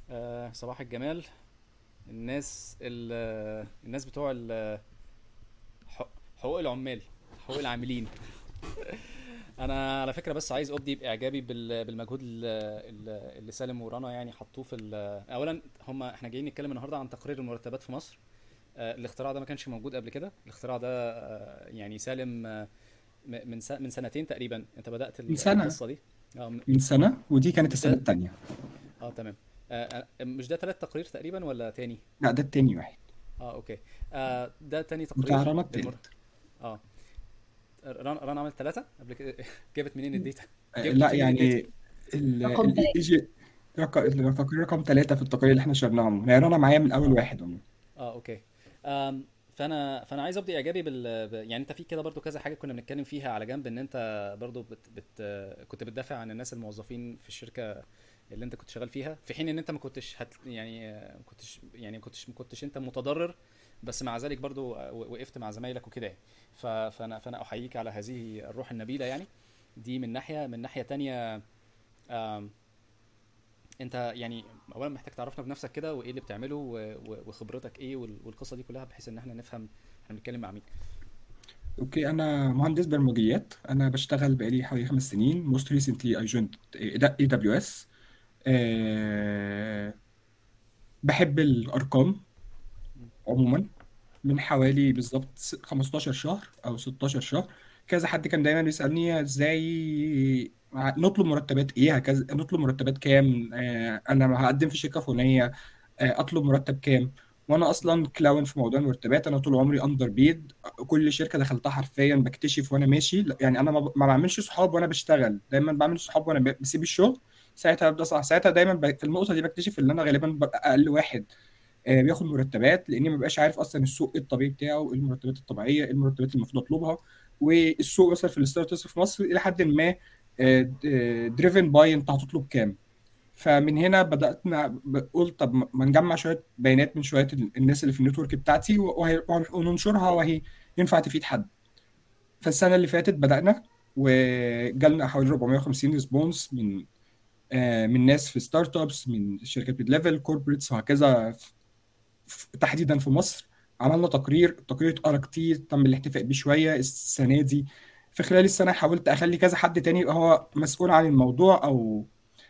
صباح الجمال. الناس بتوع حقوق العمال، حقوق العاملين. انا على فكره بس عايز ابدي باعجابي بالمجهود اللي سالم ورانا يعني حطوه اولا. احنا جايين نتكلم النهارده عن تقرير المرتبات في مصر. الاختراع ده ما كانش موجود قبل كده. الاختراع ده يعني سالم، من سنتين تقريبا انت بدأت من سنة القصه دي. اه من سنة ودي كانت مش السنة ده. التانية. تمام. مش ده ثلاث تقرير تقريبا ولا تاني؟ لا، ده التاني واحد. اوكي. ده تاني بتاع تقرير رنا بالمر. التالت. اه ران عملت ثلاثة قبل كده. جابت منين الداتا؟ لا جبتوا منين الداتا؟ يعني رقم ثلاثة. التقرير رقم ثلاثة في التقارير اللي احنا شرناهم، يعني رنا معايا من أول اه واحد هم. اوكي. فانا عايز ابدا ايجابي يعني انت في كده برضو كذا حاجه كنا بنتكلم فيها على جنب، ان انت برضو كنت بتدافع عن الناس الموظفين في الشركه اللي انت كنت شغال فيها، في حين ان انت ما كنتش يعني ما كنتش انت متضرر، بس مع ذلك برضو وقفت مع زمايلك وكده يعني. فانا احييك على هذه الروح النبيله يعني. دي من ناحيه تانية. آم، انت يعني اولا محتاج تعرفنا بنفسك كده، وايه اللي بتعمله وخبرتك ايه والقصه دي كلها، بحيث ان احنا نفهم احنا بنتكلم مع مين. اوكي، انا مهندس برمجيات. انا بشتغل بقالي حوالي 5 سنين. most recently I joined AWS. بحب الارقام عموما. من حوالي بالظبط 15 شهر او 16 شهر كذا حد كان دايما بيسألني ازاي نطلب مرتبات ايه، هكذا نطلب مرتبات كام، انا هقدم في شركة فلانية، اطلب مرتب كام. وانا اصلا كلاون في موضوع المرتبات. انا طول عمري اندر بيد. كل شركة دخلتها حرفيا بكتشف وانا ماشي. يعني انا ما بعملش صحاب وانا بشتغل، دايما بعمل صحاب وانا بسيب الشغل. ساعتها ببدا صح، ساعتها دايما في النقطة دي بكتشف ان انا غالبا ببقى اقل واحد بياخد مرتبات، لاني ما ببقاش عارف اصلا السوق ايه الطبيعي بتاعه، ايه المرتبات الطبيعيه، ايه المرتبات اللي المفروض اطلبها. والسوق مثلا في الستارت ابس في مصر الى حد ما دريفن باي انت هتطلب كام. فمن هنا بدات قلت طب ما نجمع شويه بيانات من شويه الناس اللي في النتورك بتاعتي وننشرها، وهي ينفع تفيد حد. فالسنه اللي فاتت بدانا، وجالنا حوالي 450 ريسبونس من ناس في ستارت ابس، من شركات ميد ليفل كوربريتس وهكذا. تحديدا في مصر عملنا التقرير اتقرا كتير، تم الاحتفاء بيه شويه السنه دي. في خلال السنه حاولت اخلي كذا حد تاني يبقى هو مسؤول عن الموضوع، او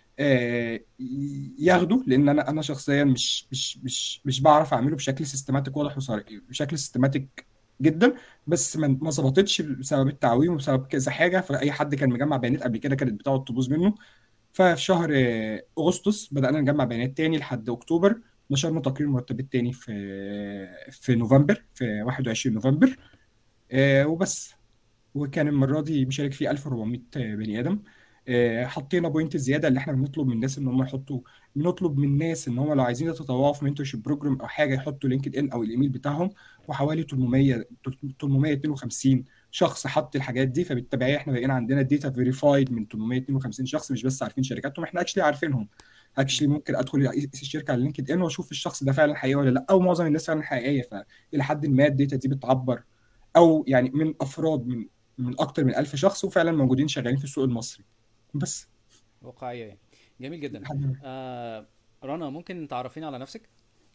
ياخده، لان انا شخصيا مش بعرف اعمله بشكل سيستماتيك واضح وصريح، بشكل سيستماتيك جدا. بس ما ظبطتش بسبب التعويم وبسبب كذا حاجه. فاي حد كان مجمع بيانات قبل كده كانت بتقعد تبوظ منه. ففي شهر أغسطس بدأنا نجمع بيانات تاني لحد أكتوبر. نشرنا تقرير مرتبات تاني في نوفمبر، في 21 نوفمبر. وبس. وكان المرة دي بيشارك فيه 1400 بني آدم. حطينا بوينت زيادة اللي احنا بنطلب من الناس ان هم يحطوا. بنطلب من الناس ان هم لو عايزين يتطوعوا في منتورشيب بروجرام او حاجة يحطوا لينكد ان او الايميل بتاعهم. وحوالي 852 شخص حط الحاجات دي. فبالتبعية احنا بقينا عندنا داتا فيريفايد من 852 شخص، مش بس عارفين شركاتهم، احنا اكشلي عارفينهم. مم. اكشلي ممكن ادخل الشركة على لينكد ان واشوف الشخص ده فعلا حقيقي ولا لا، او معظم الناس فعلا حقيقية. فإلى حد ما الداتا دي بتعبر، او يعني من افراد من اكتر من 1000 شخص، وفعلا موجودين شغالين في السوق المصري. بس. واقعيه يعني. جميل جدا. لحد ما. آه رنا، ممكن تعرفينا على نفسك؟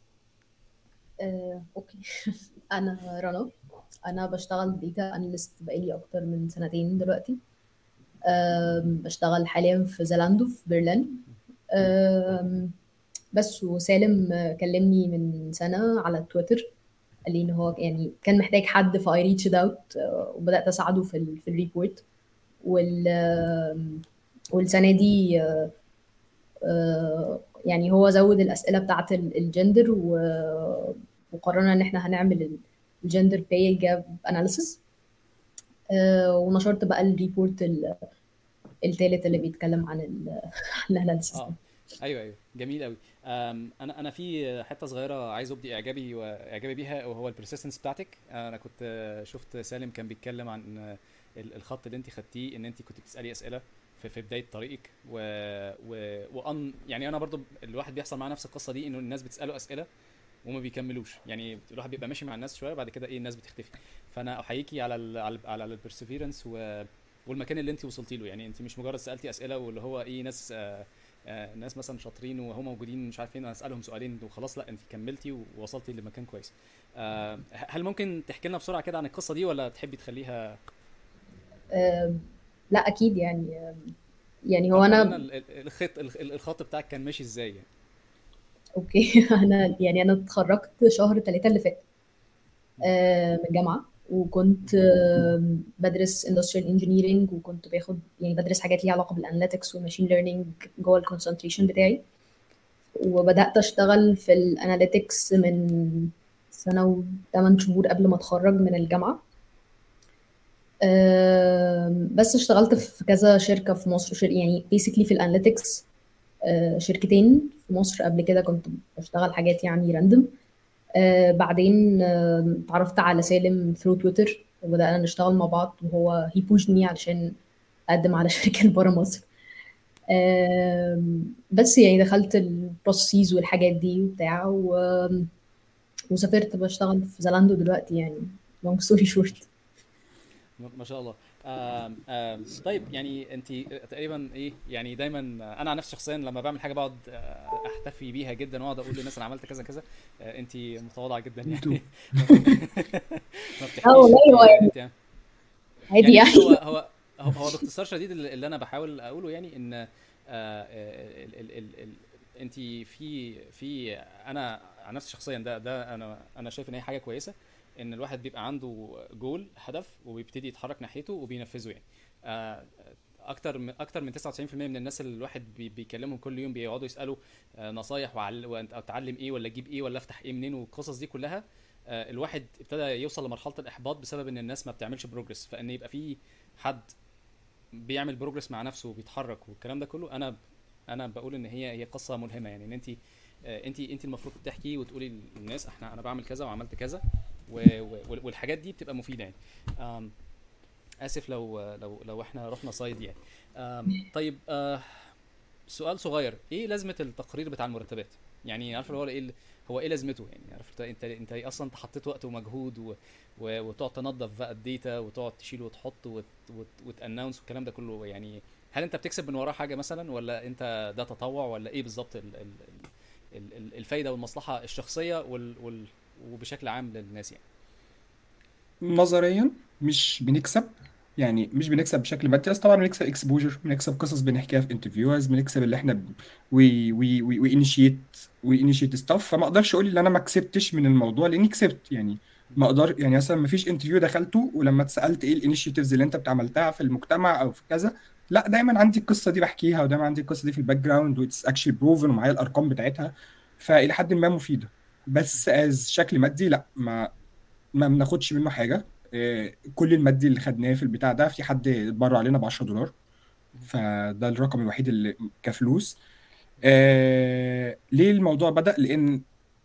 اوكي. انا رنا. انا بشتغل ديتا اناليست بقالي اكتر من سنتين دلوقتي. بشتغل حاليا في زالاندو في برلين. أم، بس وسالم كلمني من سنة على تويتر. قال لي ان هو يعني كان محتاج حد، فاي ريتش اوت وبدات اساعده في الريبورت. وال والسنه دي يعني هو زود الاسئله بتاعت الجندر، وقررنا ان احنا هنعمل الجندر باي جاب اناليسيس. ونشرت بقى الريبورت التالت اللي بيتكلم عن عن الاناليسيس ده. اه ايوه ايوه، جميل قوي. انا في حته صغيره عايز ابدي اعجابي بيها، وهو البرسيستنس بتاعتك. انا كنت شفت سالم كان بيتكلم عن الخط اللي انت خدتيه، ان انت كنت بتسالي اسئله في بدايه طريقك يعني انا برضو الواحد بيحصل معاه نفس القصه دي، انه الناس بتساله اسئله وما بيكملوش. يعني الواحد بيبقى ماشي مع الناس شويه، بعد كده ايه الناس بتختفي. فانا احييكي على البرسيفيرنس والمكان اللي انت وصلتي له. يعني انت مش مجرد سالتي اسئله واللي هو ايه ناس الناس مثلا شاطرين وهم موجودين مش عارفين، انا اسالهم سؤالين وخلاص، لا انت كملتي ووصلتي لمكان كويس. هل ممكن تحكي لنا بسرعه كده عن القصه دي، ولا تحبي تخليها؟ آه، لا اكيد يعني. يعني هو طب قولي لنا انا الخط بتاعك كان ماشي ازاي يعني. اوكي. انا اتخرجت شهر 3 اللي فات من الجامعه، وكنت بدرس industrial engineering، وكنت باخد يعني بدرس حاجات ليها علاقه بالاناليتكس والماشين ليرنينج جوه الكونسنتريشن بتاعي. وبدات اشتغل في الاناليتكس من سنه و8 شهور قبل ما اتخرج من الجامعه. بس اشتغلت في كذا شركه في مصر، يعني basically في الاناليتكس شركتين في مصر. قبل كده كنت بشتغل حاجات يعني راندوم. بعدين اتعرفت على سالم ثرو تويتر، وبدأنا نشتغل مع بعض، وهو هي بوشني علشان اقدم على شركة بره مصر. بس يعني دخلت البروسيس والحاجات دي وبتاع وسافرت بشتغل في زالاندو دلوقتي يعني. long story short. ما شاء الله. طيب يعني انت تقريبا ايه يعني، دايما انا عن نفسي شخصيا لما بعمل حاجه بقعد احتفي بيها جدا واقعد اقول للناس انا عملت كذا كذا. انت متواضعه جدا انتوا يعني. ما ب- ما اه بتحكيش. والله هو يعني انت عادي يعني يعني. بصي، هو باختصار شديد اللي انا بحاول اقوله يعني ان انت في انا عن نفسي شخصيا، ده انا شايف ان هي حاجه كويسه، ان الواحد بيبقى عنده جول، هدف، وبيبتدي يتحرك ناحيته وبينفذه يعني. آه، اكتر من 99% من الناس اللي الواحد بيكلمهم كل يوم بيقعدوا يسالوا نصايح وانت اتعلم ايه، ولا اجيب ايه، ولا افتح ايه منين، والقصص دي كلها. الواحد ابتدى يوصل لمرحله الاحباط بسبب ان الناس ما بتعملش بروجرس. فان يبقى في حد بيعمل بروجرس مع نفسه وبيتحرك والكلام ده كله، انا بقول ان هي قصه ملهمه يعني. ان انت المفروض تحكي وتقولي للناس انا بعمل كذا وعملت كذا، والحاجات دي بتبقى مفيده يعني. اسف لو احنا رحنا صايد يعني. طيب، سؤال صغير، ايه لازمه التقرير بتاع المرتبات؟ يعني عارف اللي هو ايه هو ايه لازمته يعني؟ عارف انت اصلا انت حطيت وقت ومجهود وتقعد تنظف بقى الداتا، وتقعد تشيل وتحط وتاناونس والكلام ده كله يعني. هل انت بتكسب من وراه حاجه مثلا، ولا انت ده تطوع، ولا ايه بالظبط الفايده والمصلحه الشخصيه وبشكل عام للناس يعني؟ نظريا مش بنكسب، يعني مش بنكسب بشكل مادي، بس طبعا بنكسب اكسبوجر، بنكسب قصص بنحكيها في انترفيوز، بنكسب اللي احنا وي انيشيت ستاف. فما اقدرش اقول ان انا ما كسبتش من الموضوع لاني كسبت يعني. ما اقدر يعني مثلا ما فيش انترفيو دخلته ولما اتسالت ايه الانيشيتيفز اللي انت بتعملتها في المجتمع او في كذا، لا دايما عندي القصه دي بحكيها، ودايما عندي القصه دي في الباك جراوند واتس اكشلي بروفن ومعايا الارقام بتاعتها. فالى حد ما مفيده، بس از شكل مادي لا، ما بناخدش منه حاجه. كل المادي اللي خدناه في البتاع ده في حد اتبرع علينا ب $10، فده الرقم الوحيد اللي كفلوس. ليه الموضوع بدأ؟ لأن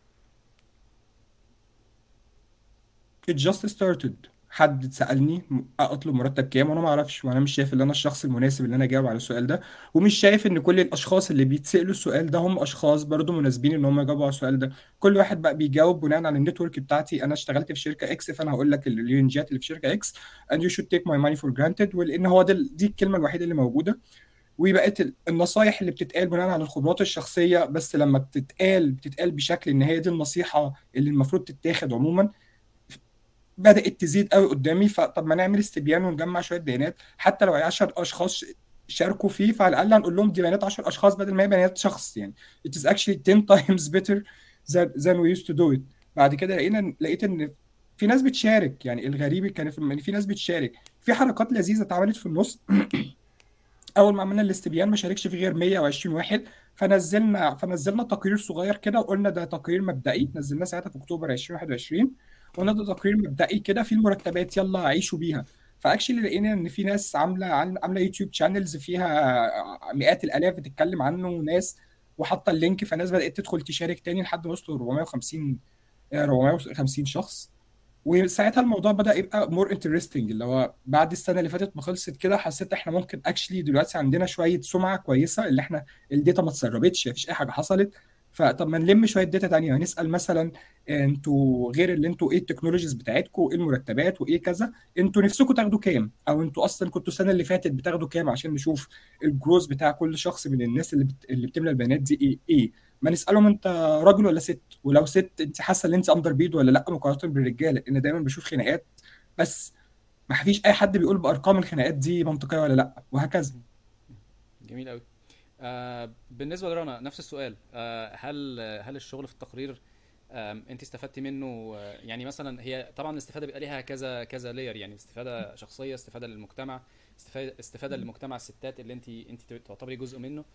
it just started. حد سألني اطلب مرتب كام، وانا ما اعرفش، وانا مش شايف ان انا الشخص المناسب اللي انا اجاوب على السؤال ده، ومش شايف ان كل الاشخاص اللي بيتسألوا السؤال ده هم اشخاص برضو مناسبين ان هم يجاوبوا على السؤال ده. كل واحد بقى بيجاوب بناء على النتورك بتاعتي. انا اشتغلت في شركة اكس، فانا هقول لك الرينجات اللي في شركة اكس and you should take my money for granted، ولان هو دي الكلمة الوحيدة اللي موجودة. وبقت النصايح اللي بتتقال بناء على الخبرات الشخصية، بس لما بتتقال بشكل ان هي دي النصيحة اللي المفروض تتاخد عموما، بدأت تزيد قوي قدامي. فطب ما نعمل استبيان ونجمع شويه بيانات، حتى لو 10 اشخاص شاركوا فيه، فعلى الاقل هنقول لهم دي بيانات 10 اشخاص بدل ما هي بيانات شخص يعني. it is actually 10 times better than we used to do it. بعد كده لقيت ان في ناس بتشارك. يعني الغريب كان ان في ناس بتشارك في حركات لذيذه اتعملت في النص. اول ما عملنا الاستبيان ما شاركش فيه غير 120 واحد، فنزلنا تقرير صغير كده وقلنا ده تقرير مبدئي، نزلناه ساعتها في اكتوبر 2021. وقلنا ده تقرير مبدئي كده في المرتبات، يلا عيشوا بيها. فاكشلي لقينا ان في ناس عامله يوتيوب شانلز فيها مئات الالاف بتتكلم عنه، وناس وحاطه اللينك، فناس بدات تدخل تشارك تاني لحد ما وصلوا 450 شخص. وساعتها الموضوع بدأ يبقى مور انترستنج، اللي هو بعد السنه اللي فاتت ما خلصت كده حسيت احنا ممكن اكشلي دلوقتي عندنا شويه سمعه كويسه، اللي احنا الداتا ما اتسربتش، مفيش اي حاجه حصلت. فطب ما نلم شويه داتا تانية، هنسال مثلا انتوا غير اللي انتوا ايه التكنولوجيز بتاعتكم، ايه المرتبات وايه كذا، انتوا نفسكم تاخدوا كام، او انتوا اصلا كنتوا السنه اللي فاتت بتاخدوا كام، عشان نشوف الجروز بتاع كل شخص من الناس اللي بتملى البيانات دي ايه. ما نسالهم انت راجل ولا ست، ولو ست انت حاسه ان انت اندر بيد ولا لا مقارنه بالرجاله، لان دايما بشوف خناقات بس ما فيش اي حد بيقول بارقام الخناقات دي منطقيه ولا لا، وهكذا. جميل قوي. بالنسبه لرنا نفس السؤال. هل الشغل في التقرير انت استفدتي منه؟ يعني مثلا هي طبعا الاستفاده بيبقى ليها كذا كذا لاير، يعني استفاده شخصيه، استفاده للمجتمع، استفاده للمجتمع الستات اللي انت تعتبري جزء منه.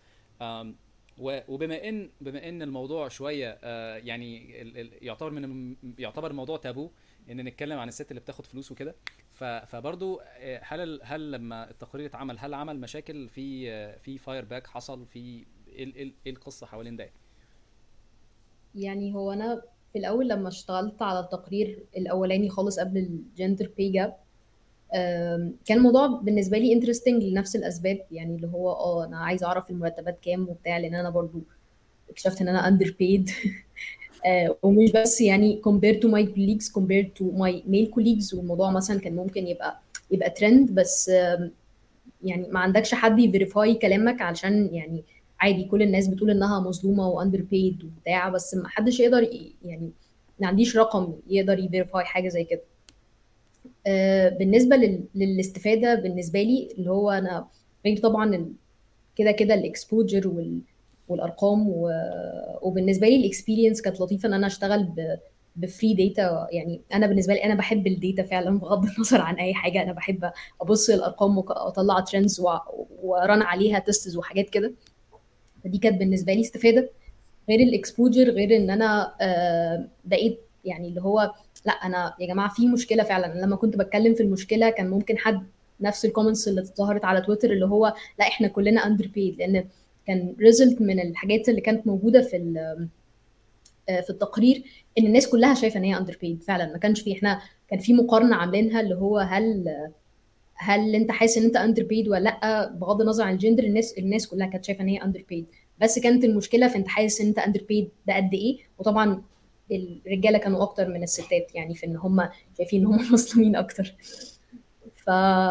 وبما ان الموضوع شويه يعني يعتبر موضوع تابو ان نتكلم عن الست اللي بتاخد فلوس وكده. فبرضو هل لما التقرير اتعمل هل عمل مشاكل في فاير باك حصل في ايه القصه حوالين ده؟ يعني هو انا في الاول لما اشتغلت على التقرير الاولاني خالص قبل الجندر باي جاب، كان الموضوع بالنسبه لي انترستنج لنفس الاسباب، يعني اللي هو انا عايزه اعرف المرتبات كام وبتاع، لان انا برضو اكتشفت ان انا اندر بيد. ومش بس يعني compared to my colleagues compared to my male colleagues، والموضوع مثلا كان ممكن يبقى ترند، بس يعني ما عندكش حد يفيريفاي كلامك، علشان يعني عادي كل الناس بتقول انها مظلومه واندر بيد وبتاع، بس ما حدش يقدر يعني ما عنديش رقم يقدر يفيريفاي حاجه زي كده. بالنسبه للاستفاده بالنسبه لي، اللي هو انا غير طبعا كده كده الاكسبوجر والارقام، وبالنسبه لي الاكسبيرينس كانت لطيفه ان انا اشتغل بفري داتا. يعني انا بالنسبه لي انا بحب الداتا فعلا بغض النظر عن اي حاجه، انا بحب ابص الارقام واطلع ترندز وران عليها تيستس وحاجات كده. فدي كانت بالنسبه لي استفاده. غير الاكسبوجر، غير ان انا بقيت يعني اللي هو لا انا يا جماعه في مشكله فعلا. لما كنت بتكلم في المشكله كان ممكن حد نفس الكومنتس اللي ظهرت على تويتر اللي هو لا احنا كلنا اندر بيد، لان كان ريزلت من الحاجات اللي كانت موجوده في التقرير ان الناس كلها شايفه ان هي اندر بيد فعلا. ما كانش في، احنا كان في مقارنه عاملينها اللي هو هل انت حاسس ان انت اندر بيد ولا لا، بغض النظر عن الجندر الناس كلها كانت شايفه ان هي اندر بيد. بس كانت المشكله في انت حاسس ان انت اندر بيد ده قد ايه. وطبعا الرجاله كانوا اكتر من الستات، يعني في ان هم شايفين ان هم مظلومين اكتر. ف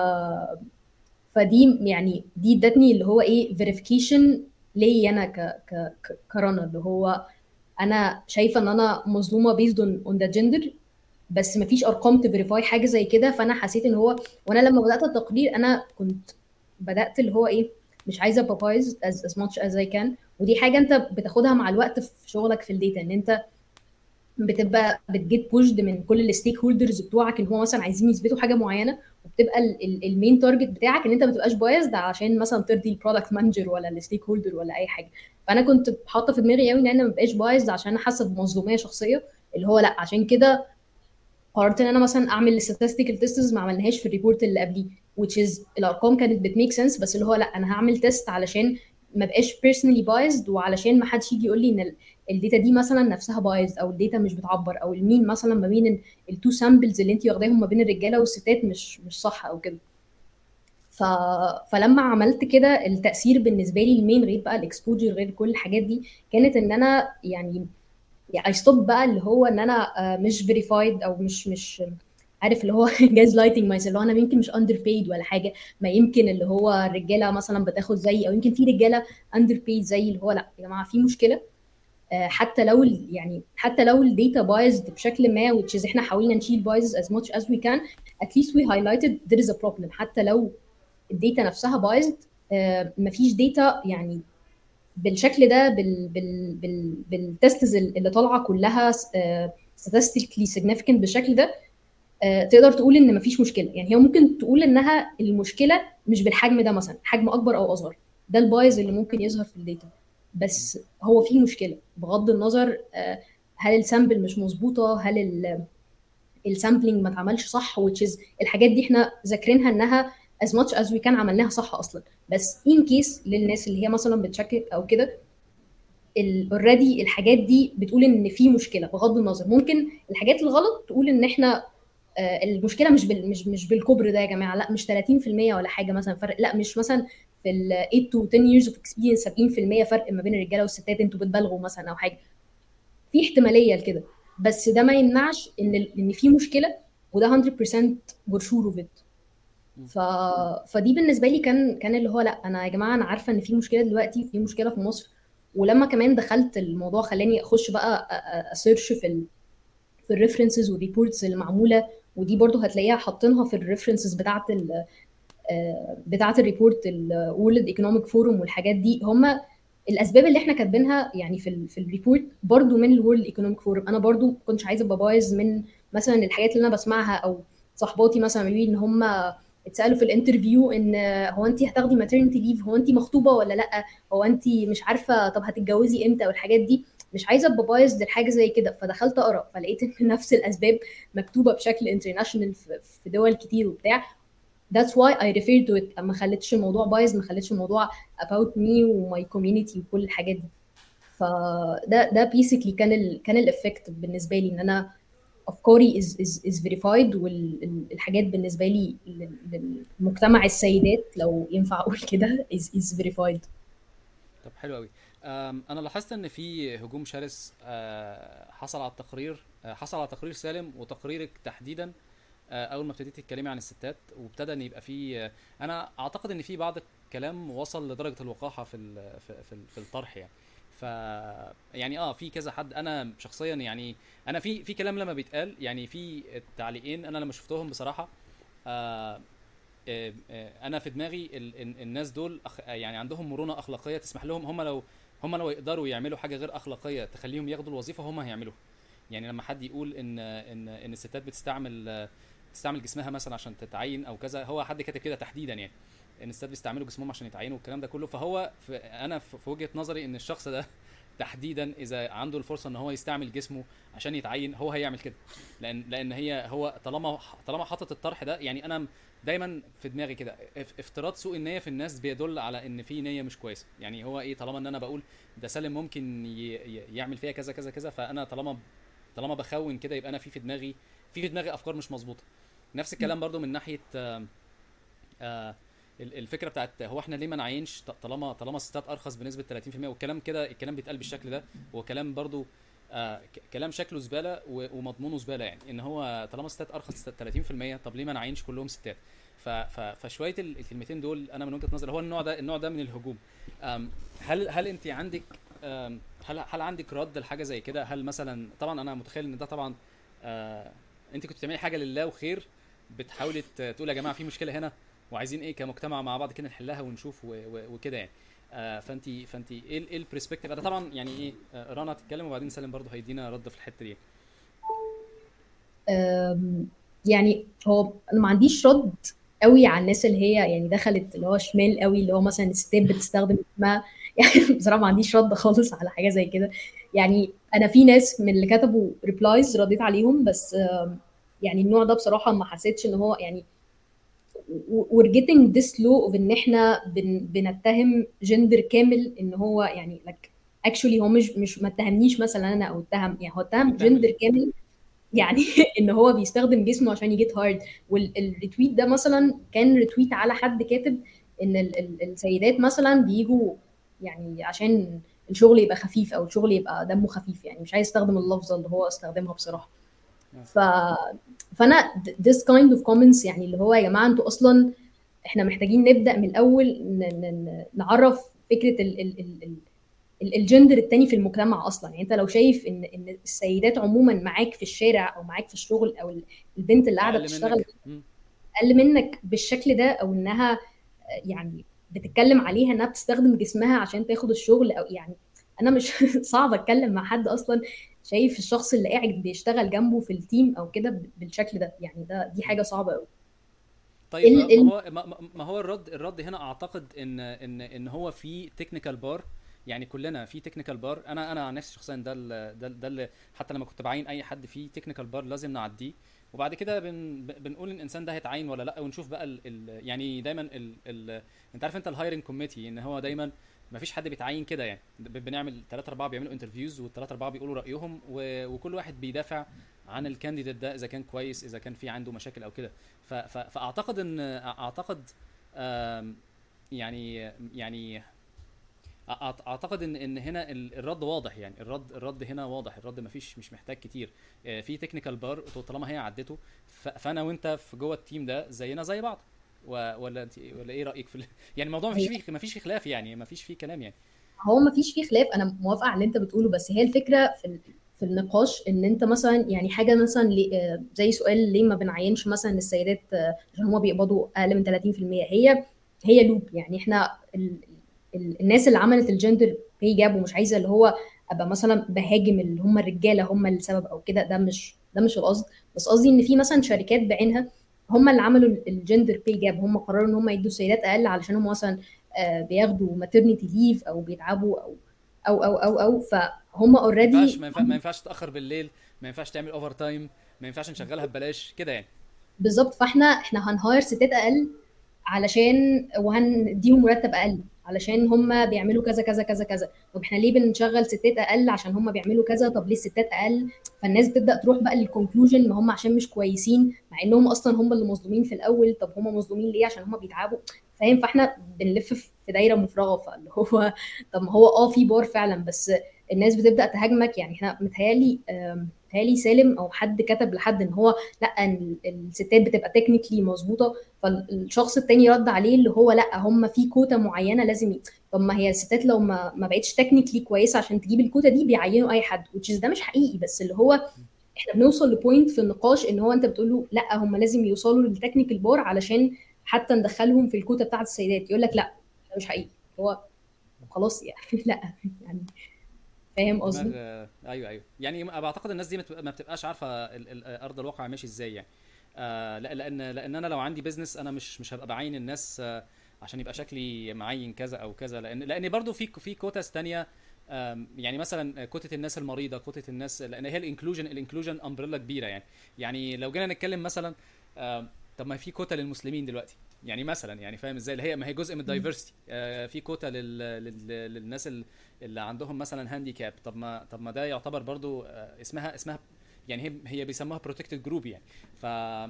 فدي يعني دي ادتني اللي هو ايه فيريفيكيشن ليا انا كرنا، اللي هو انا شايفه ان انا مظلومه بيزد اون ذا جندر، بس مفيش ارقام تفيريفاي حاجه زي كده. فانا حسيت ان هو، وانا لما بدات التقرير انا كنت بدات اللي هو ايه مش عايزه ابقى بايظ as much as I can. ودي حاجه انت بتاخدها مع الوقت في شغلك في الداتا، ان انت بتبقى بتجيت بوشد من كل الستيك هولدرز بتوعك ان هو مثلا عايزين يثبتوا حاجه معينه، وبتبقى المين تارجت بتاعك ان انت ما تبقاش بايظ عشان مثلا ترضي البرودكت مانجر ولا الستيك هولدر ولا اي حاجه. فانا كنت حاطه في دماغي قوي ان انا ما بقاش بايظ عشان انا حاسه بمظلوميه شخصيه، اللي هو لا عشان كده قررت ان انا مثلا اعمل statistical tests ما عملناهاش في الريبورت اللي قبليه، which is الارقام كانت بتميك سنس، بس اللي هو لا انا هعمل تيست علشان ما بقاش personally biased، وعلشان ما حدش يجي يقول لي ان الداتا دي مثلا نفسها بايظ، او الداتا مش بتعبر، او المين مثلا ما بين التو سامبلز اللي انت واخداهم ما بين الرجاله والستات مش صح او كده. ف... فلما عملت كده التاثير بالنسبه لي المين، غير بقى الاكسبوجر غير كل الحاجات دي، كانت ان انا يعني اي ستوب بقى اللي هو ان انا مش فيريفايد او مش عارف اللي هو جاز لايتنج مايسيلف، اللي هو انا يمكن مش اندر بيد ولا حاجه، ما يمكن اللي هو الرجاله مثلا بتاخد زي، او يمكن في رجاله اندر بيد زي، اللي هو لا يا جماعه في مشكله. حتى لو يعني حتى لو الداتا بايزد بشكل ما، which is احنا حاولنا نشيل بايز as much as we can, at least we highlighted there is a problem. حتى لو الداتا نفسها بايزد، مفيش داتا يعني بالشكل ده بالتستز اللي طالعه كلها statistically significant بالشكل ده، تقدر تقول ان مفيش مشكله. يعني هي ممكن تقول انها المشكله مش بالحجم ده، مثلا حجم اكبر او اصغر، ده البايز اللي ممكن يظهر في الداتا، بس هو في مشكله بغض النظر هل السامبل مش مظبوطه، هل السامبلينج ما اتعملش صح، which is الحاجات دي احنا ذاكرينها انها as much as we can عملناها صح اصلا. بس in case للناس اللي هي مثلا بتشكك او كده، اوريدي الحاجات دي بتقول ان في مشكله بغض النظر. ممكن الحاجات الغلط تقول ان احنا المشكله مش بالكبر ده يا جماعه، لا مش 30% ولا حاجه مثلا فرق، لا مش مثلا في ال 8 to 10 years of experience 70% فرق ما بين الرجاله والستات، انتوا بتبالغوا مثلا او حاجه، في احتماليه لكده. بس ده ما يمنعش ان في مشكله، وده 100% we're sure of it. ف... فدي بالنسبه لي كان اللي هو لا، انا يا جماعه انا عارفه ان في مشكله دلوقتي، في مشكله في مصر. ولما كمان دخلت الموضوع خلاني اخش بقى اسيرش في الريفرنسز والريبورتس اللي معموله، ودي برضو هتلاقيها حاطينها في الريفرنسز بتاعه الريبورت الورلد ايكونوميك فورم والحاجات دي. هم الاسباب اللي احنا كاتبينها يعني في الريبورت برضو من الورلد ايكونوميك فورم. انا برضو ما كنتش عايزه ابقى بايظ من مثلا الحاجات اللي انا بسمعها، او صحباتي مثلا بيقولوا ان هم اتسالوا في الانترفيو ان هو انت هتاخدي ماتيرنتي ليف، هو انت مخطوبه ولا لا، هو انت مش عارفه طب هتتجوزي امتى، والحاجات دي. مش عايزه ابقى بايظ للحاجه زي كده، فدخلت اقرا فلقيت ان نفس الاسباب مكتوبه بشكل انترناشونال في دول كتير وبتاع. that's why I refer to it. ما خليتش الموضوع بايظ، ما خليتش الموضوع about me وماي community وكل الحاجات دي. فده basically كان الافكت بالنسبه لي، ان انا افكاري is verified، والحاجات بالنسبه لي للمجتمع السيدات لو ينفع اقول كده is verified. طب حلو قوي. انا لاحظت ان في هجوم شرس حصل على التقرير، حصل على تقرير سالم وتقريرك تحديدا اول ما ابتديتي تتكلمي عن الستات، وابتدى ان يبقى في انا اعتقد ان في بعض الكلام وصل لدرجه الوقاحه في الطرح يعني. ف يعني في كذا حد، انا شخصيا يعني انا في كلام لما بيتقال يعني في التعليقين انا لما شفتهم بصراحه آه، انا في دماغي الناس دول يعني عندهم مرونه اخلاقيه تسمح لهم، هم لو يقدروا يعملوا حاجه غير اخلاقيه تخليهم ياخدوا الوظيفه هم هيعملوها. يعني لما حد يقول ان الستات بتستعمل جسمها مثلا عشان تتعين او كذا، هو حد كاتب كده تحديدا يعني ان الستات بيستعملوا جسمهم عشان يتعينوا والكلام ده كله، فهو انا في وجهه نظري ان الشخص ده تحديدا اذا عنده الفرصه ان هو يستعمل جسمه عشان يتعين هو هيعمل كده. لان هو طالما حاطط الطرح ده، يعني انا دايما في دماغي كده افتراض سوء النيه في الناس بيدل على ان في نيه مش كويسه. يعني هو ايه، طالما ان انا بقول ده سالم ممكن يعمل فيها كذا كذا كذا، فانا طالما بخون كده يبقى انا في دماغي افكار مش مظبوطه. نفس الكلام برضو من ناحيه آه الفكره بتاعت هو احنا ليه ما نعينش طالما الستات ارخص بنسبه 30%، والكلام كده الكلام بيتقال بالشكل ده، هو كلام برضو كلام شكله زباله ومضمونه زباله. يعني ان هو طالما الستات ارخص 30%، طب ليه ما نعينش كلهم ستات؟ فشويه الكلمتين دول انا من وجهه نظري هو النوع ده من الهجوم. هل انت عندك هل عندك رد لحاجه زي كده؟ هل مثلا طبعا انا متخيل ان ده طبعا انت كنت بتعملي حاجه لله وخير، بتحاولي تقول يا جماعه في مشكله هنا وعايزين ايه كمجتمع مع بعض كده نحلها ونشوف وكده يعني. فانت ايه البرسبكتيف؟ انا طبعا يعني ايه رنا هتتكلم وبعدين سالم برضو هيدينا رد في الحته دي. يعني هو انا ما عنديش رد قوي على الناس اللي هي يعني دخلت اللي هو شمال قوي، اللي هو مثلا الستات بتستخدم اسمها يعني بصراحه ما عنديش رد خالص على حاجه زي كده. يعني انا في ناس من اللي كتبوا ريبلايز رديت عليهم، بس يعني النوع ده بصراحه ما حسيتش ان هو يعني we're getting this low of ان احنا بنتهم جندر كامل ان هو يعني like actually هو مش ما اتهمنيش مثلا انا او اتهم، يعني هو اتهم جندر كامل يعني ان هو بيستخدم جسمه عشان يجيت هارد. والريتويت ده مثلا كان ريتويت على حد كاتب ان السيدات مثلا بيجوا يعني عشان الشغل يبقى خفيف او الشغل يبقى دمه خفيف، يعني مش عايز استخدم اللفظه اللي هو استخدمها بصراحه. ف فانا this kind of comments يعني اللي هو يا جماعه انتوا اصلا احنا محتاجين نبدا من الاول نعرف فكره الجندر التاني في المجتمع اصلا. يعني انت لو شايف ان السيدات عموما معاك في الشارع او معاك في الشغل، او البنت اللي قاعده بتشتغل اقل منك بالشكل ده، او انها يعني بتتكلم عليها انها بتستخدم جسمها عشان تاخد الشغل، او يعني انا مش صعب اتكلم مع حد اصلا شايف الشخص اللي قاعد بيشتغل جنبه في التيم او كده بالشكل ده. يعني دي حاجه صعبه قوي. طيب ما هو الرد هنا اعتقد ان هو في تكنيكال بار. يعني كلنا في تكنيكال بار. انا عن نفسي شخصيا ده حتى لما كنت بعين اي حد في تكنيكال بار لازم نعديه، وبعد كده بنقول الانسان ده هيتعين ولا لا، ونشوف بقى يعني دايما انت عارف انت الهايرنج كوميتي ان هو دايما ما فيش حد بيتعين كده. يعني بنعمل 3-4 بيعملوا انترفيوز، وال3-4 بيقولوا رايهم، وكل واحد بيدافع عن الكانديديت ده اذا كان كويس، اذا كان في عنده مشاكل او كده. فاعتقد ان يعني اعتقد ان هنا الرد واضح، يعني الرد هنا واضح، الرد مفيش، مش محتاج كتير. في تكنيكال بار طالما هي عدته، فانا وانت في جوه التيم ده زينا زي بعض. ولا انت، ولا ايه رايك في يعني الموضوع مفيش فيه خلاف، يعني مفيش فيه كلام يعني. هو ما فيش فيه خلاف، انا موافقه على اللي انت بتقوله، بس هي الفكره في النقاش ان انت مثلا يعني حاجه مثلا زي سؤال ليه ما بنعينش مثلا السيدات عشان هم بيقبضوا اقل من 30%. هي لوب، يعني احنا الناس اللي عملت الجندر باي جاب، ومش عايزه اللي هو ابقى مثلا بهاجم اللي هم الرجاله هم السبب او كده، ده مش القصد. بس قصدي ان في مثلا شركات بعينها هم اللي عملوا الجندر باي جاب، هم قرروا ان هم يدوا السيدات اقل علشان هم مثلا بياخدوا ماترنتي ليف او بيتعبوا او فهم ما ينفعش اوريدي. ما ينفعش تاخر بالليل، ما ينفعش تعمل اوفر تايم، ما ينفعش نشغلها ببلاش كده يعني. بالظبط، فاحنا هنهاير ستات اقل علشان، وهنديهم مرتب اقل علشان هم بيعملوا كذا كذا كذا كذا. طب احنا ليه بنشغل ستات اقل عشان هم بيعملوا كذا؟ طب ليه الستات اقل؟ فالناس بتبدا تروح بقى للكونكلوجن ما هم عشان مش كويسين، مع انهم اصلا هم اللي مظلومين في الاول. طب هم مظلومين ليه؟ عشان هم بيتعبوا. فاهم؟ فاحنا بنلف في دايره مفرغه. فاللي هو طب ما هو في بار فعلا، بس الناس بتبدا تهاجمك. يعني احنا متهيالي سالم او حد كتب لحد ان هو لا، ان الستات بتبقى تكنيكلي مظبوطه. فالشخص التاني رد عليه اللي هو لا، هم في كوتا معينه لازم طب ما هي الستات لو ما بقتش تكنيكلي كويسه عشان تجيب الكوتا دي بيعينوا اي حد، which is ده مش حقيقي. بس اللي هو احنا بنوصل لبوينت في النقاش ان هو انت بتقول له لا، هم لازم يوصلوا للتكنيكال بار علشان حتى ندخلهم في الكوتا بتاعت السيدات. يقول لك لا، ده مش حقيقي. هو خلاص يعني لا يعني. فاهم دماغ قصدي؟ ايوه ايوه، يعني بعتقد الناس دي ما بتبقاش عارفه ارض الواقع ماشي ازاي يعني. لا، لان انا لو عندي بيزنس انا مش هبقى بعين الناس عشان يبقى شكلي معين كذا او كذا، لان برضو في كوتاس تانية. يعني مثلا كوتة الناس المريضه، كوتة الناس، لان هي الانكلوجن امبريلا كبيره يعني. يعني لو جينا نتكلم مثلا، طب ما في كوتا للمسلمين دلوقتي يعني مثلا، يعني فاهم ازاي؟ اللي هي ما هي جزء من الدايفرستي. في كوتا للناس اللي عندهم مثلا هانديكاب. طب ما ده يعتبر برضو اسمها يعني هي بيسموها بروتكتد جروب يعني. ف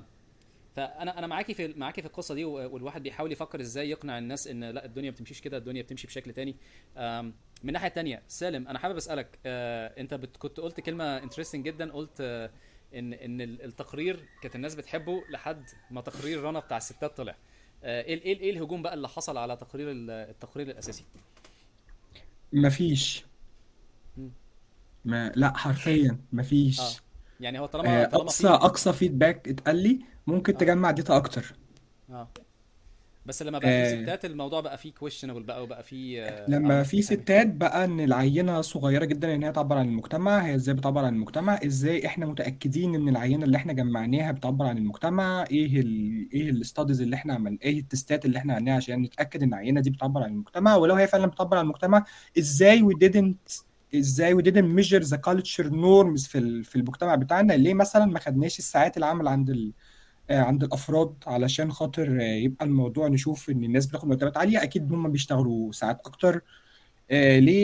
فانا معاكي في القصه دي، والواحد بيحاول يفكر ازاي يقنع الناس ان لا، الدنيا ما بتمشيش كده، الدنيا بتمشي بشكل تاني. من ناحيه تانية، سالم، انا حابب اسالك، انت كنت قلت كلمه انترستنج جدا، قلت ان التقرير كانت الناس بتحبه لحد ما تقرير رنا بتاع الستات طلع. ايه الهجوم بقى اللي حصل على التقرير الاساسي؟ مفيش. مم. لا حرفيا اه، مفيش. يعني هو طالما في. اقصى فيدباك اتقال لي ممكن اه تجمع داتا اكتر. اه، بس لما بقى في آه، ستات الموضوع بقى فيه questionable بقى، وبقى فيه لما عمال في تفهم. ستات بقى ان العينه صغيره جدا ان هي تعبر عن المجتمع، هي ازاي بتعبر عن المجتمع؟ ازاي احنا متاكدين ان العينه اللي احنا جمعناها بتعبر عن المجتمع؟ ايه الاستاديز اللي احنا عملنا، ايه التستات اللي احنا عملناها عشان نتاكد ان العينه دي بتعبر عن المجتمع؟ ولو هي فعلا بتعبر عن المجتمع، ازاي we didn't measure the culture norms في المجتمع بتاعنا؟ ليه مثلا ما خدناش الساعات العمل عند الافراد علشان خاطر يبقى الموضوع نشوف ان الناس بتاخد مرتبات عاليه؟ اكيد هم بيشتغلوا ساعات اكتر. ليه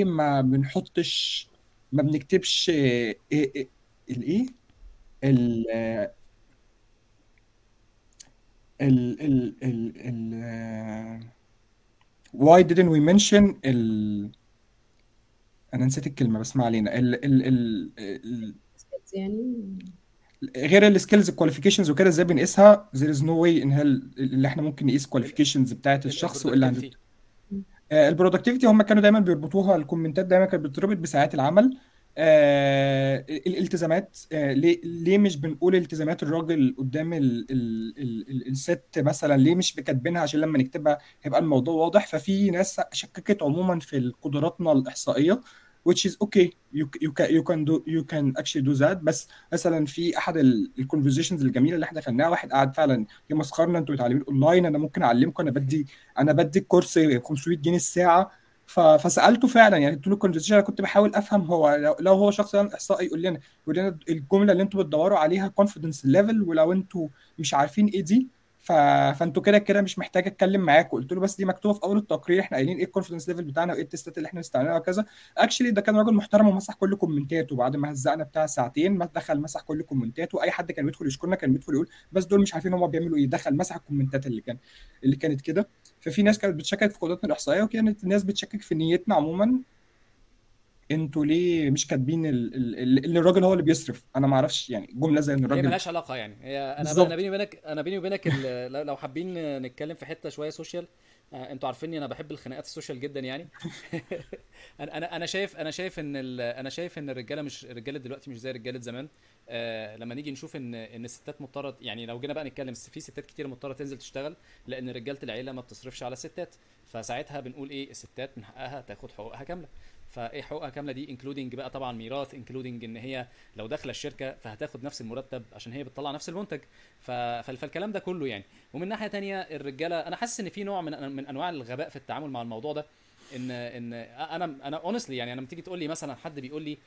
ما بنكتبش الايه ال ال ال ال ال why didn't we mention انا نسيت الكلمه بس ما علينا. يعني غير السكيلز الكواليفيكيشنز وكده ازاي بنقيسها؟ there is no way ان هي اللي احنا ممكن نقيس كواليفيكيشنز بتاعت الشخص والا عنده. البرودكتيفيتي. البرودكتيفيتي هم كانوا دايما بيربطوها، الكومنتات دايما كانت بتربط بساعات العمل. الالتزامات، ليه مش بنقول التزامات الراجل قدام الست مثلا؟ ليه مش كاتبينها عشان لما نكتبها هيبقى الموضوع واضح؟ ففي ناس شككت عموما في قدراتنا الإحصائية، which is okay. You can actually do that. بس مثلا في احد الكونفرزيشنز الجميله اللي احنا دخلناها، واحد قعد فعلا يمسخرنا: انتوا متعلمين اونلاين، انا ممكن اعلمكم، انا بدي الكورس 500 جنيه الساعه. فسالته فعلا، يعني قلت له الكونفرزيشن، انا كنت بحاول افهم هو لو هو شخص يعني احصائي يقول لنا الجمله اللي انتوا بتدوروا عليها كونفيدنس ليفل، ولو انتوا مش عارفين ايه دي فانتوا كده كده مش محتاج اتكلم معاكم. قلت له بس دي مكتوبه في اول التقرير، احنا قايلين ايه الكونفدنس ليفل بتاعنا وايه التستات اللي احنا نستعملها وكذا. اكشلي ده كان راجل محترم ومسح كل كومنتاته بعد ما هزقنا بتاع ساعتين، ما دخل مسح كل كومنتاته. اي حد كان بيدخل يشكرنا كان بيدخل يقول بس دول مش عارفين هم بيعملوا ايه، دخل مسح الكومنتات اللي كانت كده. ففي ناس كانت بتشكك في قدراتنا الاحصائيه، وكانت الناس بتشكك في نيتنا عموما. انتوا ليه مش كاتبين ان الراجل هو اللي بيصرف؟ انا ما اعرفش يعني جمله زي ان هي الراجل. ملهاش علاقه يعني. هي انا بالظبط. بيني وبينك، لو حابين نتكلم في حته شويه سوشيال، انتوا عارفيني انا بحب الخناقات السوشيال جدا يعني. انا شايف ان الرجاله مش الرجاله دلوقتي مش زي رجاله زمان. لما نيجي نشوف ان الستات مضطره، يعني لو جينا بقى نتكلم في ستات كتير مضطره تنزل تشتغل لان رجاله العيله ما بتصرفش على الستات، فساعتها بنقول ايه؟ الستات من حقها تاخد حقوقها كامله. فايه حقوقها كامله دي؟ انكلودنج بقى طبعا ميراث، انكلودنج ان هي لو داخله الشركه فهتاخد نفس المرتب عشان هي بتطلع نفس المنتج. فالكلام ده كله يعني. ومن ناحيه تانية الرجاله، انا حاسس ان في نوع من انواع الغباء في التعامل مع الموضوع ده. انا اونستلي يعني، انا لما تيجي تقول لي مثلا، حد بيقول لي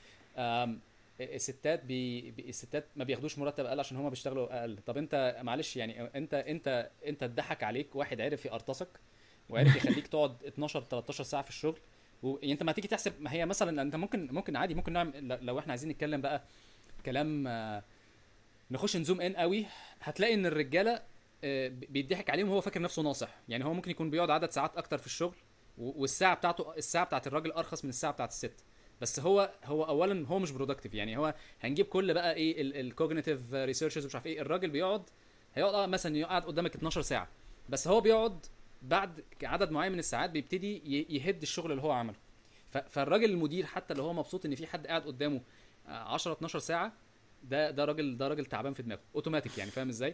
الستات ما بياخدوش مرتب اقل عشان هما بيشتغلوا اقل. طب انت معلش يعني، انت اتضحك عليك واحد عرف يقرطسك وعرف يخليك تقعد 12 13 ساعه في الشغل. يعني انت ما تيجي تحسب، ما هي مثلا انت ممكن عادي، ممكن نعمل لو احنا عايزين نتكلم بقى كلام، نخش نزوم ان قوي، هتلاقي ان الرجاله بيضحك عليهم وهو فاكر نفسه ناصح. يعني هو ممكن يكون بيقعد عدد ساعات اكتر في الشغل، الساعه بتاعت الراجل ارخص من الساعه بتاعت الست. بس هو اولا هو مش برودكتيف. يعني هو هنجيب كل بقى ايه الكوجنيتيف ريسيرشرز ومش عارف ايه، الراجل هيقعد مثلا يقعد قدامك 12 ساعه، بس هو بيقعد بعد عدد معين من الساعات بيبتدي يهد الشغل اللي هو عمله. فالراجل المدير حتى لو هو مبسوط ان في حد قاعد قدامه 10 12 ساعه، ده راجل تعبان في دماغه اوتوماتيك يعني. فاهم ازاي؟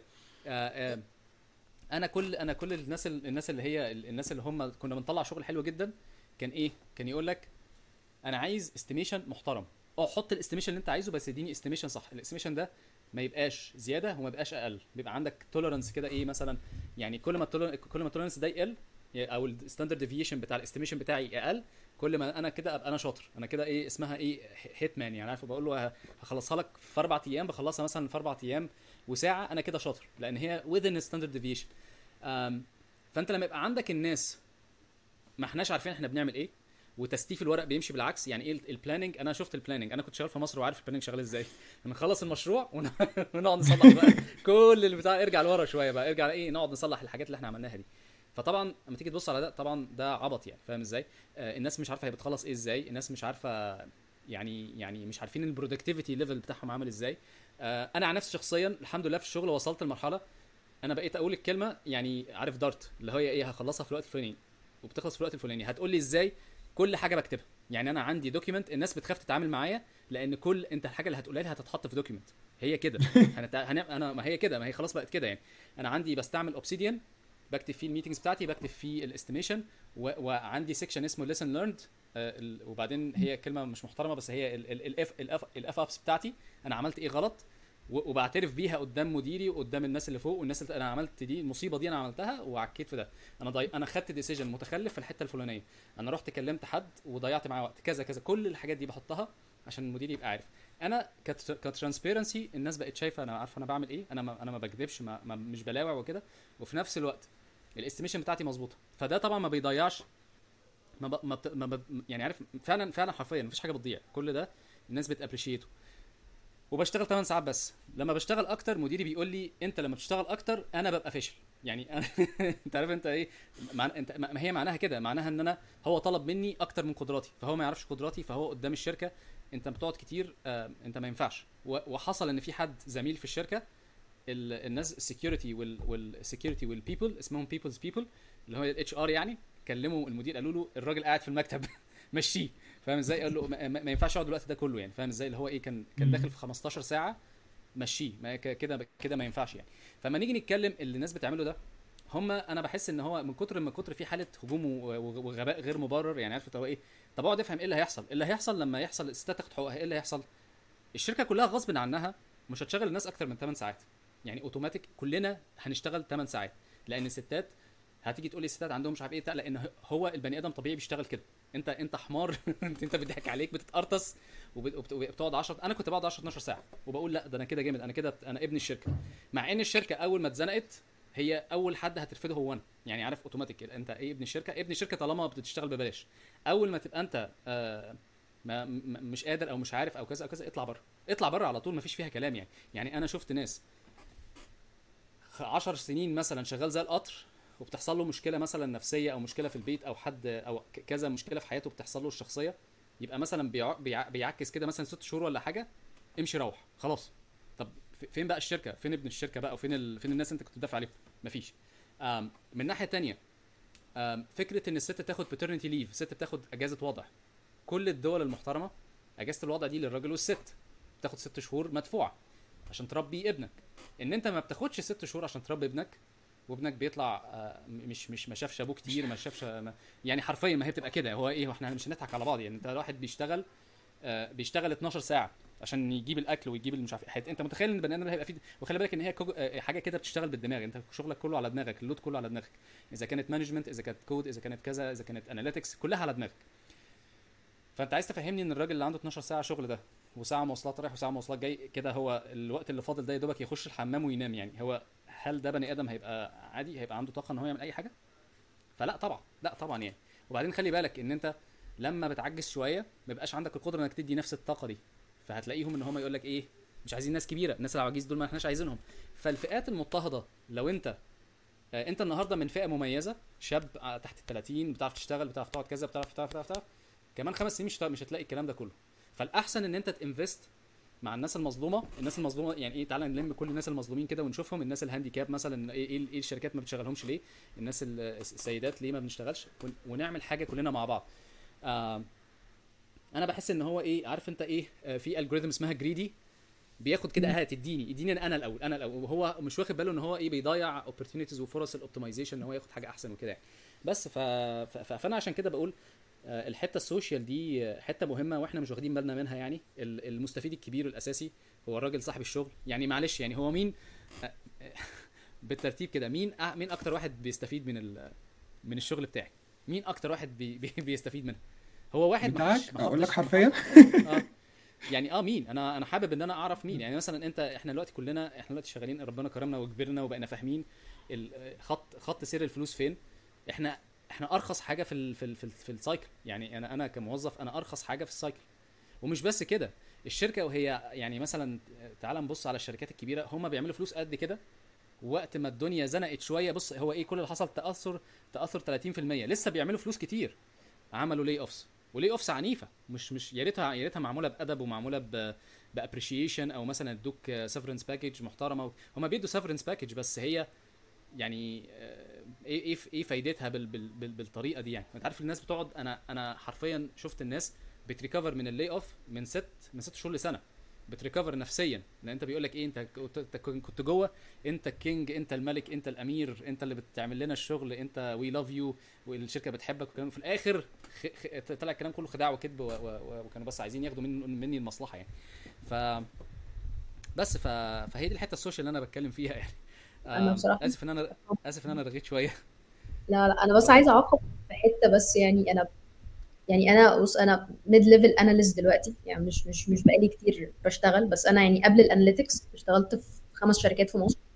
انا كل الناس اللي هم كنا بنطلع شغل حلو جدا، كان يقول لك انا عايز استيميشن محترم. حط الاستيميشن اللي انت عايزه، بس اديني استيميشن صح. الاستيميشن ده ما يبقاش زياده وما يبقاش اقل، بيبقى عندك توليرانس كده ايه مثلا. يعني كل ما التوليرانس ده يقل، او الستاندرد ديفيشن بتاع الاستيميشن بتاعي اقل، كل ما انا كده ابقى انا شاطر. انا كده ايه اسمها ايه، هيت مان يعني. عارف بقول له هخلصها لك في 4 ايام، بخلصها مثلا في 4 ايام وساعه، انا كده شاطر لان هي within standard deviation. فانت لما يبقى عندك الناس ما احناش عارفين احنا بنعمل ايه، وتستيف الورق بيمشي بالعكس. يعني ايه البلاننج؟ انا شفت البلاننج، انا كنت شغال في مصر وعارف البلاننج شغال ازاي. نخلص المشروع ونقعد نصلح بقى كل اللي بتاع، ارجع لورا شويه بقى، ارجع ايه، نقعد نصلح الحاجات اللي احنا عملناها دي. فطبعا لما تيجي تبص على ده، طبعا ده عبط يعني. فاهم ازاي؟ الناس مش عارفه هي بتخلص ايه ازاي، الناس مش عارفه يعني مش عارفين البرودكتيفيتي ليفل بتاعهم عامل ازاي. انا عن نفسي شخصيا الحمد لله في الشغل وصلت لمرحله انا بقيت اقول الكلمه، يعني عارف دارت اللي هي ايه، هخلصها في الوقت الفلاني وبتخلص في الوقت الفلاني. هتقول لي ازاي؟ كل حاجه بكتبها. يعني انا عندي دوكيمنت، الناس بتخاف تتعامل معايا لان انت الحاجه اللي هتقولها لي هتتحط في دوكيمنت. هي كده. انا ما هي كده، ما هي خلاص بقت كده يعني. انا عندي بستعمل اوبسيديان، بكتب فيه الميتنجز بتاعتي، بكتب فيه الاستيميشن، وعندي سيكشن اسمه ليسن ليرند. وبعدين هي كلمه مش محترمه، بس هي الاف ابس بتاعتي، انا عملت ايه غلط وبعترف بيها قدام مديري وقدام الناس اللي فوق، والناس اللي انا عملت دي المصيبه دي انا عملتها وعكيت في ده. انا خدت ديسيجن متخلف في الحته الفلانيه، انا رحت كلمت حد وضيعت معاه وقت كذا كذا. كل الحاجات دي بحطها عشان المدير يبقى عارف. انا كترانسبيرنسي، الناس بقت شايفه انا عارفه انا بعمل ايه. انا ما بكذبش، مش بلاوع وكده. وفي نفس الوقت الاستيميشن بتاعتي مظبوطه، فده طبعا ما بيضيعش. يعني عارف، فعلا حرفيا مفيش حاجه بتضيع. كل ده الناس بتابريشيته. وبشتغل 8 ساعات بس. لما بشتغل اكتر مديري بيقول لي انت لما بتشتغل اكتر انا ببقى فاشل. يعني أنا انت عارف انت ايه انت ما هي معناها كده، معناها ان انا هو طلب مني اكتر من قدراتي، فهو ما يعرفش قدراتي، فهو قدام الشركه انت بتقعد كتير، انت ما ينفعش. وحصل ان في حد زميل في الشركه، الناس السكيورتي والسكيورتي والبيبل اسمهم بيبلز بيبل اللي هو الاتش ار يعني، كلموا المدير قالوا له الراجل قاعد في المكتب مشيه. فاهم ازاي؟ قال له ما ينفعش يقعد الوقت ده كله يعني. فاهم ازاي؟ اللي هو ايه، كان داخل في 15 ساعه، مشيه. ما كده ما ينفعش يعني. فما نيجي نتكلم اللي الناس بتعمله ده، انا بحس ان هو من كتر في حاله هجوم وغباء غير مبرر يعني. عارف هو ايه؟ طب اقعد افهم ايه اللي هيحصل. اللي هيحصل لما يحصل الستات تاخد حقوقها، ايه اللي هيحصل؟ الشركه كلها غصب عنها مش هتشغل الناس اكتر من 8 ساعات. يعني اوتوماتيك كلنا هنشتغل 8 ساعات، لان الستات هتيجي تقول لي الستات عندهم مش عارف ايه بتاع، لان هو البني ادم طبيعي بيشتغل كده. انت حمار انت بيضحك عليك، بتتقرطس وبتقعد 10. انا كنت بقعد 10 12 ساعه وبقول لا ده انا كده جامد، انا كده انا ابن الشركه. مع ان الشركه اول ما اتزنقت هي اول حد هترفضه هو انا، يعني عارف اوتوماتيك انت ايه ابن الشركه، ابن الشركه طالما بتشتغل ببلاش. اول ما تبقى انت مش قادر او مش عارف او كذا او كذا، اطلع بره، اطلع بره على طول، مفيش فيها كلام يعني. يعني انا شفت ناس 10 سنين مثلا شغال زي القطر، وبتحصل له مشكله مثلا نفسيه او مشكله في البيت او حد او كذا مشكله في حياته بتحصل له الشخصيه، يبقى مثلا بيعكس كده مثلا 6 شهور ولا حاجه، امشي روح خلاص. طب فين بقى الشركه؟ فين ابن الشركه بقى؟ وفين فين الناس اللي انت كنت بتدافع عليهم؟ مفيش. من ناحيه تانية، فكره ان الست تاخد paternity leave، الست بتاخد اجازه وضع. كل الدول المحترمه اجازه الوضع دي للراجل والست، بتاخد 6 شهور مدفوعه عشان تربي ابنك. ان انت ما بتاخدش 6 شهور عشان تربي ابنك، وابنك بيطلع مش ما شافش ابوه كتير، ما شافش يعني حرفيا ما هي بتبقى كده. هو ايه، احنا مش هنضحك على بعض يعني. انت واحد بيشتغل 12 ساعه عشان يجيب الاكل ويجيب مش عارف انت متخيل ان البني ادم هيبقى فيه؟ وخلي بالك ان هي حاجه كده بتشتغل بالدماغ، انت شغلك كله على دماغك، اللود كله على دماغك، اذا كانت مانجمنت، اذا كانت كود، اذا كانت كذا، اذا كانت اناليتكس، كلها على دماغك. فانت عايز تفهمني ان الراجل اللي عنده 12 ساعه شغل ده، وساعه مواصلات رايح وساعه مواصلات جاي كده، هو الوقت اللي فاضل ده يا دوبك يخش الحمام وينام يعني؟ هل ده بني ادم هيبقى عادي، هيبقى عنده طاقه ان هو يعمل اي حاجه؟ فلا طبعا، لا طبعا يعني. وبعدين خلي بالك ان انت لما بتعجز شويه ما بيبقاش عندك القدره انك تدي نفس الطاقه دي، فهتلاقيهم ان هم يقول لك ايه، مش عايزين ناس كبيره، الناس العواجيز دول ما احناش عايزينهم. فالفئات المضطهده، لو انت النهارده من فئه مميزه، شاب تحت ال 30، بتعرف تشتغل، بتعرف تقعد كذا، بتعرف كمان 5 سنين مش هتلاقي الكلام ده كله. فالاحسن ان انت تنفست مع الناس المظلومه. الناس المظلومه يعني ايه؟ تعالى نلم كل الناس المظلومين كده ونشوفهم. الناس الهانديكاب مثلا، ايه الشركات ما بتشغلهمش ليه؟ الناس السيدات ليه ما بنشتغلش؟ ونعمل حاجه كلنا مع بعض. انا بحس ان هو ايه، عارف انت ايه، في الجوريثم اسمها جريدي، بياخد كده هات اديني انا الاول، وهو مش واخد باله ان هو ايه، بيضيع opportunities وفرص الاوبتمايزيشن ان هو ياخد حاجه احسن وكده. بس فانا عشان كده بقول الحته السوشيال دي حته مهمه واحنا مش واخدين بالنا منها يعني. المستفيد الكبير الاساسي هو الراجل صاحب الشغل يعني. معلش يعني، هو مين بالترتيب كده، مين اكتر واحد بيستفيد من الشغل بتاعي؟ مين اكتر واحد بيستفيد منه؟ هو واحد بتاعك ما اقول لك حطش حرفيا. يعني مين؟ انا حابب ان انا اعرف مين. يعني مثلا احنا دلوقتي شغالين، ربنا كرمنا وكبرنا وبقينا فاهمين خط سير الفلوس فين. احنا ارخص حاجه في السايكل يعني. انا كموظف انا ارخص حاجه في السايكل. ومش بس كده، الشركه وهي يعني مثلا، تعال نبص على الشركات الكبيره، هم بيعملوا فلوس قد كده، وقت ما الدنيا زنقت شويه، بص هو ايه كل اللي حصل، تاثر 30%، لسه بيعملوا فلوس كتير. عملوا لي اوفس، ولي اوفس عنيفه، مش يا ريتها معموله بادب ومعموله بابريشيشن، او مثلا ادوك سيفرنس باكج محترمه. هم بيدوا سيفرنس باكج، بس هي يعني ايه فايدتها بالطريقه دي يعني؟ انت عارف الناس بتقعد، انا حرفيا شفت الناس بتريكفر من اللي اوف من 6 شهور لسنه، بتريكفر نفسيا. لان انت بيقول لك ايه، انت كنت جوه، انت الكينج، انت الملك، انت الامير، انت اللي بتعمل لنا الشغل، انت وي لاف يو، والشركه بتحبك، وكلام في الاخر طلع الكلام كله خداع وكذب، وكانوا بس عايزين ياخدوا مني المصلحه يعني. ف بس فهي دي الحته السوشيال اللي انا بتكلم فيها يعني. انا بصراحه اسف ان انا رغيت شويه. لا لا، انا بس عايزه اعقب في حته بس. يعني انا بص، انا ميد ليفل اناليست دلوقتي، يعني مش بقالي كتير بشتغل، بس انا يعني قبل الاناليتكس اشتغلت في 5 شركات في مصر،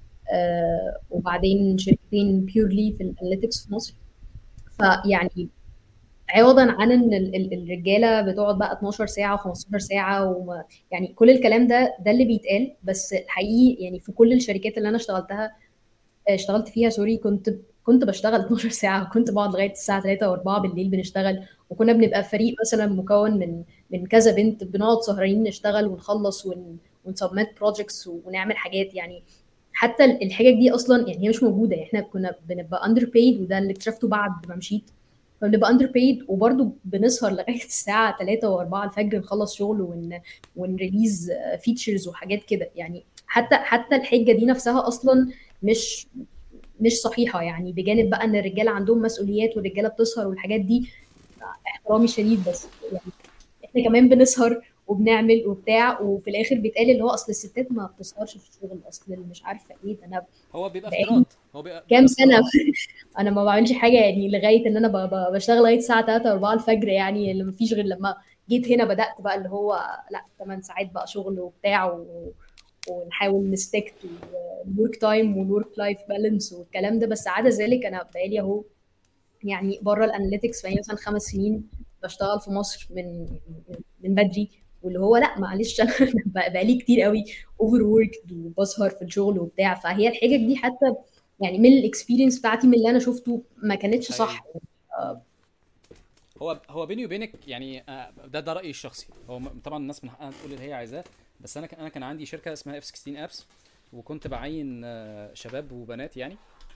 وبعدين شركتين بيورلي في الاناليتكس في مصر. فيعني عوضا عن ان الرجاله بتقعد بقى 12 ساعه و15 ساعه يعني كل الكلام ده اللي بيتقال، بس الحقيقي يعني في كل الشركات اللي انا اشتغلت فيها سوري، كنت بشتغل 12 ساعه، وكنت بقعد لغايه الساعه 3 و4 بالليل بنشتغل. وكنا بنبقى فريق مثلا مكون من كذا بنت، بنقعد سهرين نشتغل ونخلص ونسبميت بروجكتس ونعمل حاجات يعني. حتى الحاجات دي اصلا يعني هي مش موجوده، يعني احنا كنا بنبقى اندر بايد، وده اللي اكتشفته بعد ما مشيت. فبنبقى اندر بايد، وبرده بنسهر لغايه الساعه 3 و4 الفجر، نخلص شغل ونريليز فيتشرز وحاجات كده يعني. حتى الحجه دي نفسها اصلا مش مش صحيحه يعني، بجانب بقى ان الرجاله عندهم مسؤوليات والرجاله بتسهر والحاجات دي. احترامي شديد، بس يعني احنا كمان بنسهر وبنعمل وبتاع، وفي الاخر بيتقال اللي هو اصل الستات ما بتسهرش في الشغل، اصل مش عارفه ايه ده. انا هو بيبقى بقالي افتراض، هو بيبقى كام سنه افتراض. انا ما بعملش حاجه يعني، لغايه ان انا بشتغل لغايه الساعه 3 4 الفجر يعني، اللي مفيش غير لما جيت هنا بدات بقى اللي هو لا 8 ساعات بقى شغل وبتاع ونحاول نستيك الورك تايم والورك لايف بالانس والكلام ده. بس عدا ذلك انا بقالي اهو يعني بره الاناليتكس بقالي مثلا 5 سنين بشتغل في مصر من بدري. واللي هو لا معلش انا بقالي كتير قوي اوفر ووركد وبسهر في الشغل وبتاع. فهي الحاجه دي حتى يعني من الاكسبيرينس بتاعتي من اللي انا شفته ما كانتش حقيقي. صح. آه، هو بيني وبينك يعني ده رايي الشخصي. هو طبعا الناس من حقها تقول اللي هي عايزاه، بس انا كان عندي شركه اسمها اف 16 ابس، وكنت بعين شباب وبنات يعني.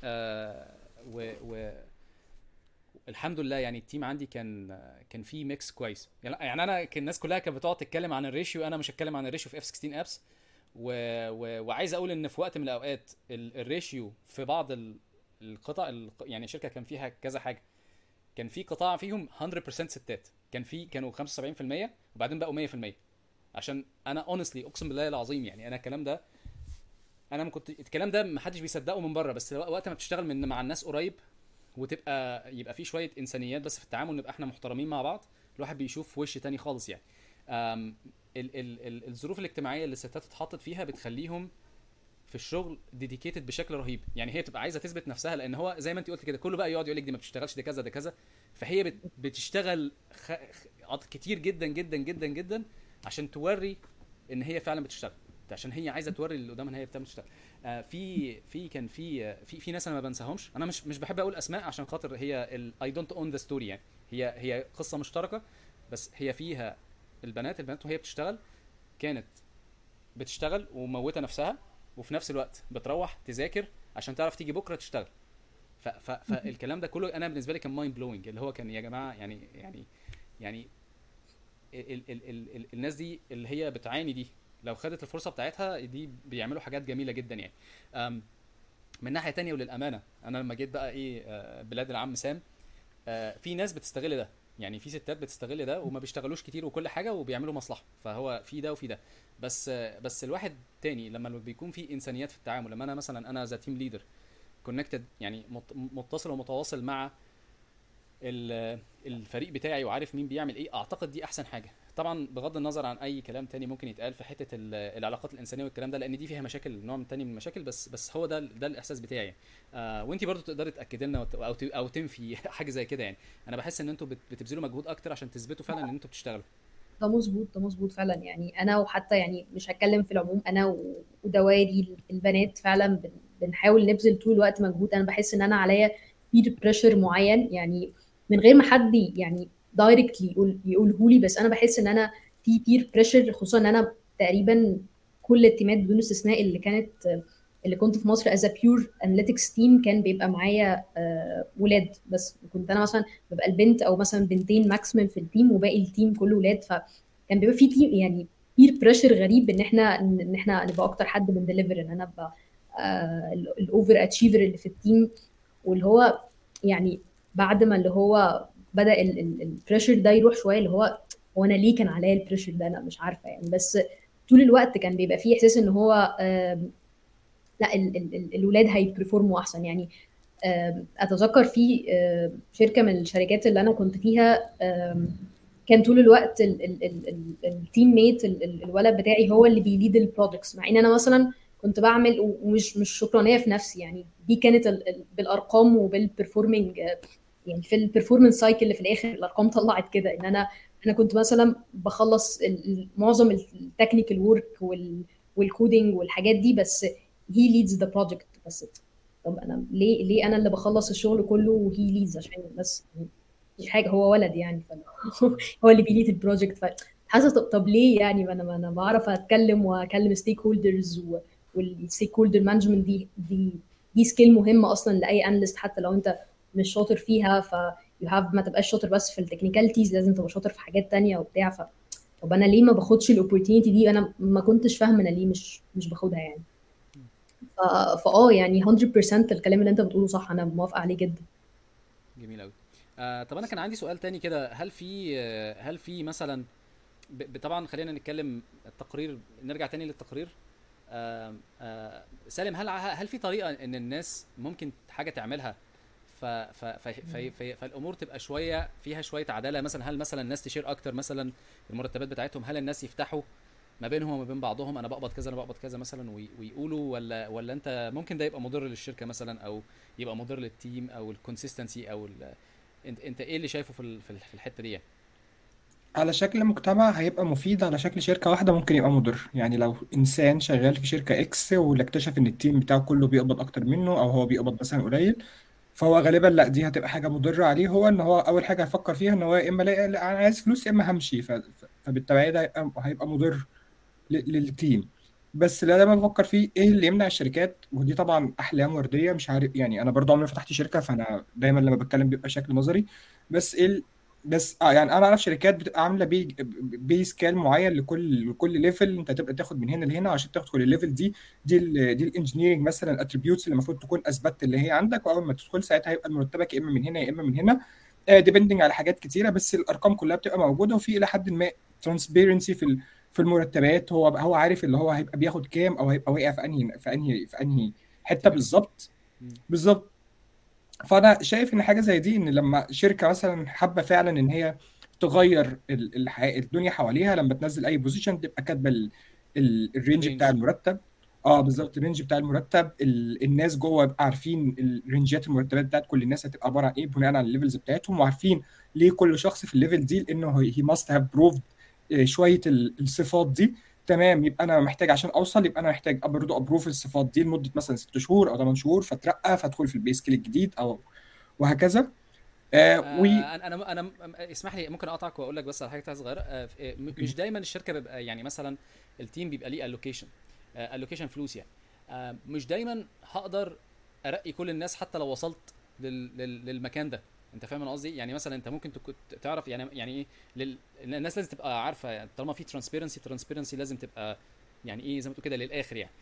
والحمد لله يعني التيم عندي كان فيه ميكس كويس. يعني انا كان الناس كلها كانت بتقعد تتكلم عن الريشيو، انا مش هتكلم عن الريشيو في اف 16 ابس. وعايز اقول ان في وقت من الاوقات الريشيو في بعض القطع، يعني الشركه كان فيها كذا حاجه. كان في قطاع فيهم 100% ستات، كانوا 75% وبعدين بقوا 100%. عشان انا اونستلي اقسم بالله العظيم يعني انا انا ما كنت الكلام ده ما حدش بيصدقه من بره، بس وقت ما بتشتغل مع الناس قريب يبقى في شويه انسانيات بس في التعامل، نبقى احنا محترمين مع بعض، الواحد بيشوف وش تاني خالص يعني. الظروف الاجتماعيه اللي الستات اتحطت فيها بتخليهم في الشغل ديديكيتد بشكل رهيب. يعني هي بتبقى عايزه تثبت نفسها، لان هو زي ما انت قلت كده كله بقى يقعد يقول لك دي ما بتشتغلش، دي كذا، ده كذا. فهي بتشتغل كتير جدا جدا جدا جدا عشان توري ان هي فعلا بتشتغل، عشان هي عايزه توري اللي قدامها ان هي بتشتغل. كان في ناس انا ما بنساهمش. انا مش بحب اقول اسماء عشان خاطر هي اي دونت اون ذا ستوري يعني. هي قصه مشتركه، بس هي فيها البنات وهي بتشتغل كانت بتشتغل وموتة نفسها، وفي نفس الوقت بتروح تذاكر عشان تعرف تيجي بكره تشتغل. فالكلام ده كله انا بالنسبه لي كان مايند بلوينج، اللي هو كان يا جماعه يعني الناس دي اللي هي بتعاني دي لو خدت الفرصه بتاعتها دي بيعملوا حاجات جميله جدا يعني. من ناحيه تانية وللامانه انا لما جيت بقى بلاد العم سام، في ناس بتستغل ده. يعني في ستات بتستغل ده وما بيشتغلوش كتير وكل حاجه وبيعملوا مصلحه. فهو في ده وفي ده. بس الواحد تاني لما بيكون في انسانيات في التعامل، لما انا مثلا انا ذا تيم ليدر كونكتد يعني متصل ومتواصل مع الفريق بتاعي وعارف مين بيعمل ايه، اعتقد دي احسن حاجه. طبعا بغض النظر عن اي كلام تاني ممكن يتقال في حته العلاقات الانسانيه والكلام ده، لان دي فيها مشاكل، نوع من تاني من المشاكل. بس هو ده الاحساس بتاعي. وانتي برضو تقدري تاكدي لنا او تنفي حاجه زي كده يعني. انا بحس ان انتوا بتبذلوا مجهود اكتر عشان تثبتوا فعلا ان انتوا بتشتغلوا. ده مظبوط، ده مظبوط فعلا. يعني انا وحتى يعني مش هتكلم في العموم، انا ودواري البنات فعلا بنحاول نبذل طول الوقت مجهود. انا بحس ان انا عليا بير بريشر معين يعني من غير ما حد يعني دايركتلي يقوله لي، بس انا بحس ان انا في بير بريشر. خصوصا ان انا تقريبا كل التيمات بدون استثناء اللي كنت في مصر از بيور اناليتكس تيم كان بيبقى معايا ولاد بس. كنت انا مثلا ببقى البنت او مثلا بنتين ماكسيمم في التيم وباقي التيم كله ولاد. فكان بيبقى في تيم يعني بير بريشر غريب ان احنا نبقى اكتر حد بندليفر، ان انا ابقى الاوفر اتشيفر اللي في التيم. واللي هو يعني بعد ما اللي هو بدأ البريشر ده يروح شويه، اللي هو انا ليه كان عليا البريشر ده انا مش عارفه يعني. بس طول الوقت كان بيبقى فيه احساس ان هو لا الولاد هيبرفورموا احسن يعني. اتذكر في شركه من الشركات اللي انا كنت فيها كان طول الوقت التيم ميت الولد بتاعي هو اللي بيليد البروجكتس، مع ان انا مثلا كنت بعمل ومش مش شكرانيه في نفسي يعني. دي كانت بالارقام وبالبرفورمينج يعني في البرفورمانس سايكل اللي في الاخر الارقام طلعت كده ان انا كنت مثلا بخلص معظم التكنيكال ورك والكودينج والحاجات دي، بس هي ليدز ذا بروجكت بس. طب انا ليه انا اللي بخلص الشغل كله وهي ليدز عشان بس مش حاجه، هو ولد يعني هو اللي بيليد البروجكت. فحاسه طب ليه يعني؟ ما انا بعرف اتكلم واكلم ستيك هولدرز، والستيك هولدر مانجمنت دي سكيل مهمه اصلا لاي اناليست حتى لو انت مش شاطر فيها. ما تبقاش شاطر بس في التكنيكاليتيز، لازم تبقى شاطر في حاجات تانية وبتاع. طب انا ليه ما باخدش الاوبورتيونيتي دي؟ انا ما كنتش فاهمه انا ليه مش باخدها يعني. يعني 100% الكلام اللي انت بتقوله صح، انا موافقه عليه جدا. جميل قوي. طب انا كان عندي سؤال تاني كده. هل في مثلا طبعا خلينا نتكلم التقرير، نرجع تاني للتقرير. سالم، هل في طريقه ان الناس ممكن حاجه تعملها فالامور تبقى فيها شويه عداله؟ مثلا هل مثلا الناس تشير اكتر مثلا المرتبات بتاعتهم؟ هل الناس يفتحوا ما بينهم وما بين بعضهم، انا بقبض كذا انا بقبض كذا مثلا، ويقولوا، ولا انت ممكن ده يبقى مضر للشركه مثلا، او يبقى مضر للتيم او الكونسيستنسي او انت ايه اللي شايفه في الحته دي يعني؟ على شكل مجتمع هيبقى مفيد، على شكل شركة واحدة ممكن يبقى مضر. يعني لو إنسان شغال في شركة إكس واللي اكتشف إن التيم بتاعه كله بيقبض أكتر منه أو هو بيقبض مثلا قليل، فهو غالبا لا، دي هتبقى حاجة مضرة عليه. هو إن هو أول حاجة هيفكر فيها إن هو يا إما لا أنا عايز فلوس يا إما همشي. فبالتبعية ده هيبقى مضر للتيم. بس اللي انا بفكر فيه ايه اللي يمنع الشركات، ودي طبعا احلام ورديه مش عارف يعني، انا برضو عمري ما فتحت شركه فانا دايما لما بتكلم بيبقى شكل نظري. بس ايه بس يعني انا اعرف شركات بتبقى عامله بي سكيل معين لكل ليفل، انت تبقى تاخد من هنا لهنا عشان تدخل الليفل دي. دي الانجينيرنج مثلا الاتريبيوتس اللي المفروض تكون اثبتت اللي هي عندك، واول ما تدخل ساعتها هيبقى مرتبك يا اما من هنا يا اما من هنا، ديبندنج على حاجات كتيره. بس الارقام كلها بتبقى موجوده، وفي الى حد ما ترانسبيرنسي في المرتبات. هو عارف اللي هو هيبقى بياخد كام او هيبقى واقع في انهي حته كاتيجوري. بالظبط. بالظبط. فانا شايف ان حاجه زي دي، ان لما شركه مثلا حابه فعلا ان هي تغير الدنيا حواليها، لما تنزل اي بوزيشن تبقى كاتبه الرينج بتاع الرينج. المرتب. اه بالظبط، الرينج بتاع المرتب. الناس جوه يبقى عارفين الرينجات المرتبات بتاعت كل الناس هتبقى عباره عن ايه بناء على الليفلز بتاعتهم، وعارفين ليه كل شخص في الليفل دي، لانه هي ماست هاف بروفد شويه الصفات دي. تمام، يبقى انا محتاج عشان اوصل، يبقى انا محتاج برضه ابروف الصفات دي لمده مثلا 6 شهور او 8 شهور، فترقى فادخل في البيس سكيل الجديد او وهكذا. و انا اسمح لي ممكن اقطعك واقول لك بس على حاجه صغيره. مش دايما الشركه بيبقى يعني مثلا التيم بيبقى ليه الوكيشن فلوس يعني. مش دايما هقدر ارقي كل الناس حتى لو وصلت للمكان ده. انت فاهم انا قصدي؟ يعني مثلا انت ممكن تعرف يعني ايه الناس لازم تبقى عارفه يعني، طالما في ترانسبيرنسي لازم تبقى يعني ايه زي ما تقول كده للاخر يعني.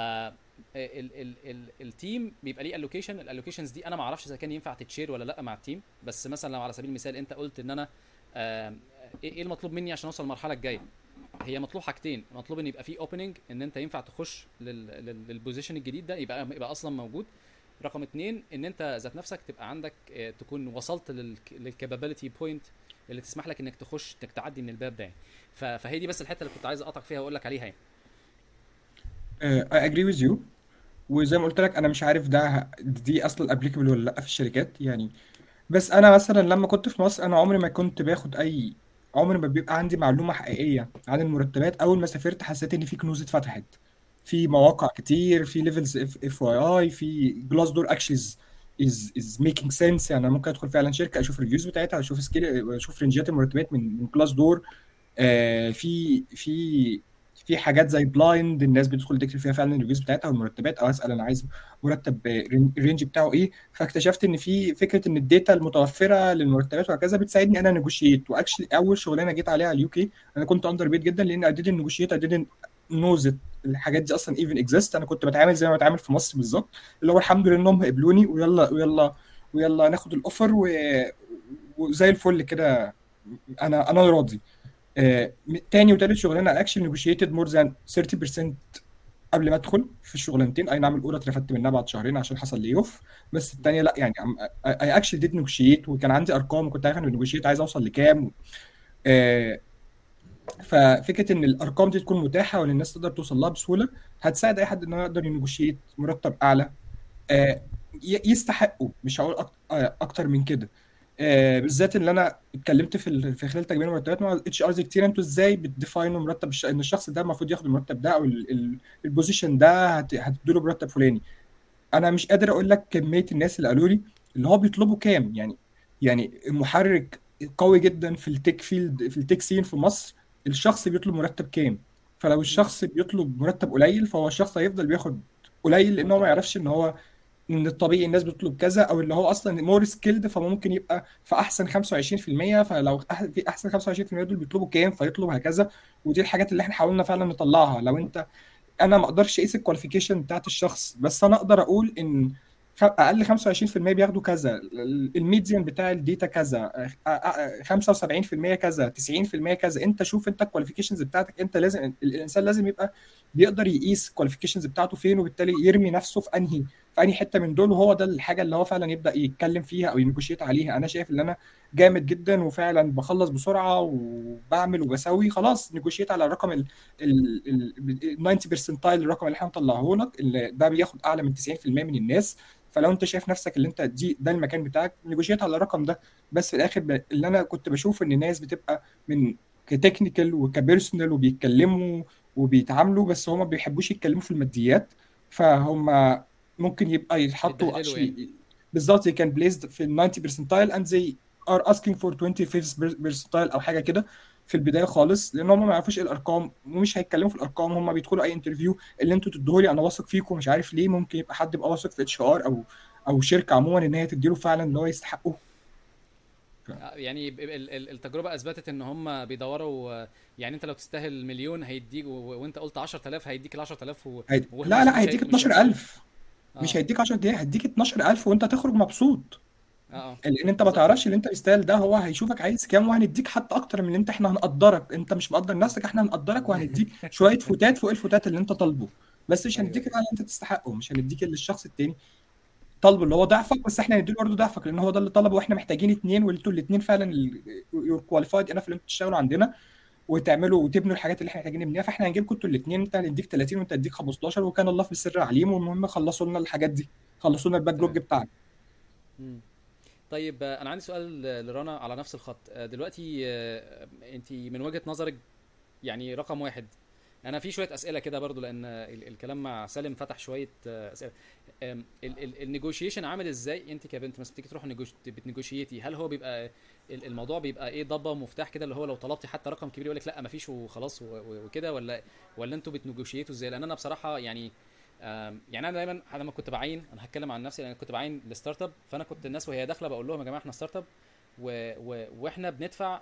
التيم بيبقى ليه الالوكيشنز دي، انا ما اعرفش اذا كان ينفع تتشير ولا لا مع التيم. بس مثلا لو على سبيل المثال انت قلت ان انا ايه المطلوب مني عشان اوصل المرحله الجايه، هي مطلوب حاجتين. مطلوب ان يبقى في اوبننج ان انت ينفع تخش للبوزيشن الجديد ده، يبقى اصلا موجود. رقم اتنين ان انت ذات نفسك تبقى عندك تكون وصلت للكابابيلتي بوينت اللي تسمح لك انك تخش انك تعدي من الباب ده يعني. فهي دي بس الحته اللي كنت عايز اقطعك فيها واقول لك عليها يعني. I agree with you. وزي ما قلت لك انا مش عارف دي اصلا ابليكابل ولا لا في الشركات يعني. بس انا مثلا لما كنت في مصر انا عمري ما كنت باخد عمري ما بيبقى عندي معلومه حقيقيه عن المرتبات. اول ما سافرت حسيت ان في كنوز اتفتحت في مواقع كتير، في ليفلز اف واي اي، في جلاس دور اكشليز از ميكينج سنس. يعني انا ممكن ادخل فعلا شركه اشوف ريفيوز بتاعتها، اشوف سكيل، اشوف رينجات المرتبات من جلاس دور. في حاجات زي بلايند الناس بتدخل تكتب فيها فعلا الريفيوز بتاعتها والمرتبات، او اسال انا عايز مرتب الرينج بتاعه ايه. فاكتشفت ان في فكره ان الداتا المتوفره للمرتبات وهكذا بتساعدني انا نيجوشيت. واكشلي اول شغلانه جيت عليها على اليو كي انا كنت اندر بيت جدا، لان اديت نيجوشيت، اديت نوز الحاجات دي اصلا ايفن اكزيست. انا كنت بتعامل زي ما بتعامل في مصر بالظبط، اللي هو الحمد لله انهم قبلوني ويلا ويلا ويلا ناخد الاوفر وزي الفل كده. انا راضي. تاني وتالت شغلانه اكشن نيجوشيتد مور ذان 30% قبل ما ادخل في الشغلانتين. اي نعم الاولى اترفدت منها بعد شهرين عشان حصل لي اوف، بس الثانيه لا يعني اي اكشلي ديد نيجوشيت، وكان عندي ارقام وكنت عارف ان النيجوشيت عايز اوصل لكام. آه، ففكره ان الارقام دي تكون متاحه وان الناس تقدر توصل لها بسهوله هتساعد اي حد انه يقدر ينيجوشيت مرتب اعلى يستحقوا. مش هقول اكتر من كده. بالذات اللي انا اتكلمت في خلال تجميع المرتبات مع الاتش ارز كتير، انتوا ازاي بتديفاينوا مرتب ان الشخص ده المفروض ياخد المرتب ده، او البوزيشن ده هتدوا له مرتب فلاني. انا مش قادر اقول لك كميه الناس اللي قالوا لي اللي هو بيطلبوا كام يعني المحرك قوي جدا في التك فيلد، في التك سين في مصر. الشخص بيطلب مرتب كام؟ فلو الشخص بيطلب مرتب قليل فهو الشخص هيفضل بياخد قليل، لانه ما مرتب قليل. يعرفش ان هو ان الطبيعي الناس بتطلب كذا، او اللي هو اصلا مور سكيلد فممكن يبقى في احسن 25%. فلو في احسن 25% دول بيطلبوا كام فيطلب هكذا. ودي الحاجات اللي احنا حاولنا فعلا نطلعها. لو انت انا ما اقدرش اقيس الكواليفيكيشن بتاعت الشخص، بس انا اقدر اقول ان اقل 25% بياخدوا كذا، الميديان بتاع الداتا كذا، 75% كذا، 90% كذا. انت شوف انت الكواليفيكيشنز بتاعتك. انت لازم الانسان لازم يبقى بيقدر يقيس الكواليفيكيشنز بتاعته فين، وبالتالي يرمي نفسه في في اي حته من دول، وهو ده الحاجه اللي هو فعلا يبدا يتكلم فيها او ينيجوشيت عليها. انا شايف ان انا جامد جدا وفعلا بخلص بسرعه وبعمل وبسوي، خلاص نيجوشيت على الرقم ال 90 برسنتايل، الرقم اللي احنا مطلعه لك اللي ده بياخد اعلى من 90% من الناس. فلو انت شايف نفسك اللي انت ده المكان بتاعك، نيجوشيت على الرقم ده. بس في الاخر اللي انا كنت بشوف ان الناس بتبقى من كتكنيكال وكبيرسونال وبيتكلموا وبيتعاملوا، بس هم ما بيحبوش يتكلموا في الماديات، فهم ممكن يبقى يتحطوا بيتبهدلوا يعني. بالظبط. كان بليزد في ال 90 percentile and they are asking for 25 percentile او حاجه كده في البدايه خالص، لان هم ما يعرفوش ايه الارقام ومش هيتكلموا في الارقام. هم بيدخلوا اي انترفيو اللي انتوا تدوه لي انا واثق فيكم، مش عارف ليه. ممكن يبقى حد يبقى واثق في اتش ار او شركه عموما ان هي تديله فعلا اللي هو يستحقه. يعني التجربه اثبتت ان هم بيدوروا، يعني انت لو تستاهل مليون هيديك، وانت قلت 10000 هيديك ال 10000 لا لا، هيديك مش 12000. مش اه هيديك 10 دقايق، هيديك 12000 وانت تخرج مبسوط. اه لان انت ما بالظبط. تعرفش اللي انت يستاهل ده، هو هيشوفك عايز كام وهنديك حتى اكتر من اللي احنا هنقدرك. انت مش مقدر نفسك، احنا هنقدرك وهنديك شويه فتات فوق الفتات اللي انت طالبه، بس مش ايوه هنديك ايوه. بقى اللي انت تستحقه. مش هنديك اللي الشخص التاني طالبه اللي هو ضعفك، بس احنا هنديله برضه ضعفك لان هو ده اللي طلبه، واحنا محتاجين اتنين، وانتوا الاتنين فعلا يور كواليفايد انف اللي انتوا تشتغلوا عندنا وتعملوا وتبنوا الحاجات اللي احنا محتاجين نبنيها. فاحنا هنجيبكم انتوا الاثنين، انت هنديك 30 وانت هتديك 15، وكان الله في السر عليم. والمهم خلصوا لنا الحاجات دي، خلصوا لنا الباك لوج تمام. بتاعنا. مم. طيب انا عندي سؤال لرنا على نفس الخط. دلوقتي انت من وجهة نظرك يعني رقم واحد، انا في شويه اسئله كده برضو لان الكلام مع سالم فتح شويه اسئله. النيجوشيشن عامل ازاي؟ انت كبنت مثلا بتيجي تروح بتنيجوشيتي، هل هو بيبقى الموضوع بيبقى ايه، ضبه ومفتاح كده اللي هو لو طلبتي حتى رقم كبير يقول لك لا مفيش وخلاص وكده، ولا انتوا بتنيجوشيتوا ازاي؟ لان انا بصراحه يعني يعني انا دايما لما كنت بعين، انا هتكلم عن نفسي لان كنت بعين الستارت اب، فانا كنت الناس وهي داخله بقول لهم يا جماعه احنا ستارت اب واحنا بندفع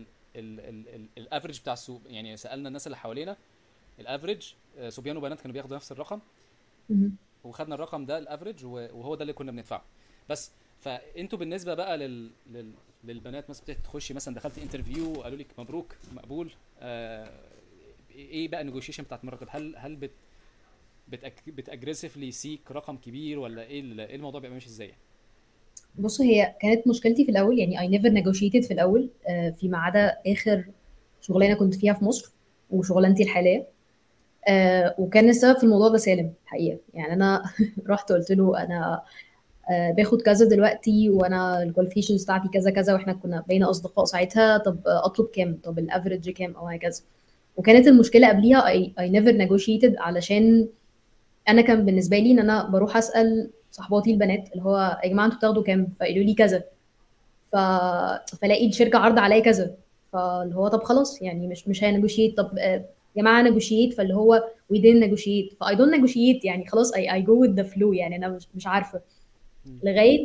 الافريج بتاع السوق. يعني سالنا الناس اللي حوالينا الافريج، صبيان وبنات كانوا بياخدوا نفس الرقم، مهم. وخدنا الرقم ده الافريج وهو ده اللي كنا بندفعه. بس فانتوا بالنسبه بقى للبنات مثلا بتخشي مثلا دخلتي انترفيو قالوا لك مبروك مقبول، ايه بقى النيجوشيشن بتاعت المرتب؟ هل بتاجريسفلي سيك رقم كبير، ولا ايه ايه الموضوع بيبقى ماشي ازاي؟ بص، هي كانت مشكلتي في الاول، يعني I never negotiated في الاول، فيما عدا اخر شغلانه كنت فيها في مصر وشغلانتي الحاليه. وكان السبب في الموضوع ده سالم الحقيقه. يعني انا رحت قلت له انا باخد كذا دلوقتي، وانا الكواليفيكيشنز بتاعتي كذا كذا، واحنا كنا بقينا اصدقاء ساعتها. طب اطلب كام؟ طب الافريج كام؟ او هكذا. وكانت المشكله قبليها I never negotiated، علشان انا كان بالنسبه لي ان انا بروح اسال صحباتي البنات اللي هو يا جماعه انتوا بتاخدوا كام؟ فقالوا لي كذا. ف... فلاقي الشركه عرض عليا كذا، فاللي هو طب خلاص يعني مش هنجوشيت. طب يا جماعه نجوشيت، فاللي هو we didn't negotiate. ف I don't negotiate، يعني خلاص I go with the flow. يعني انا مش عارفه مم.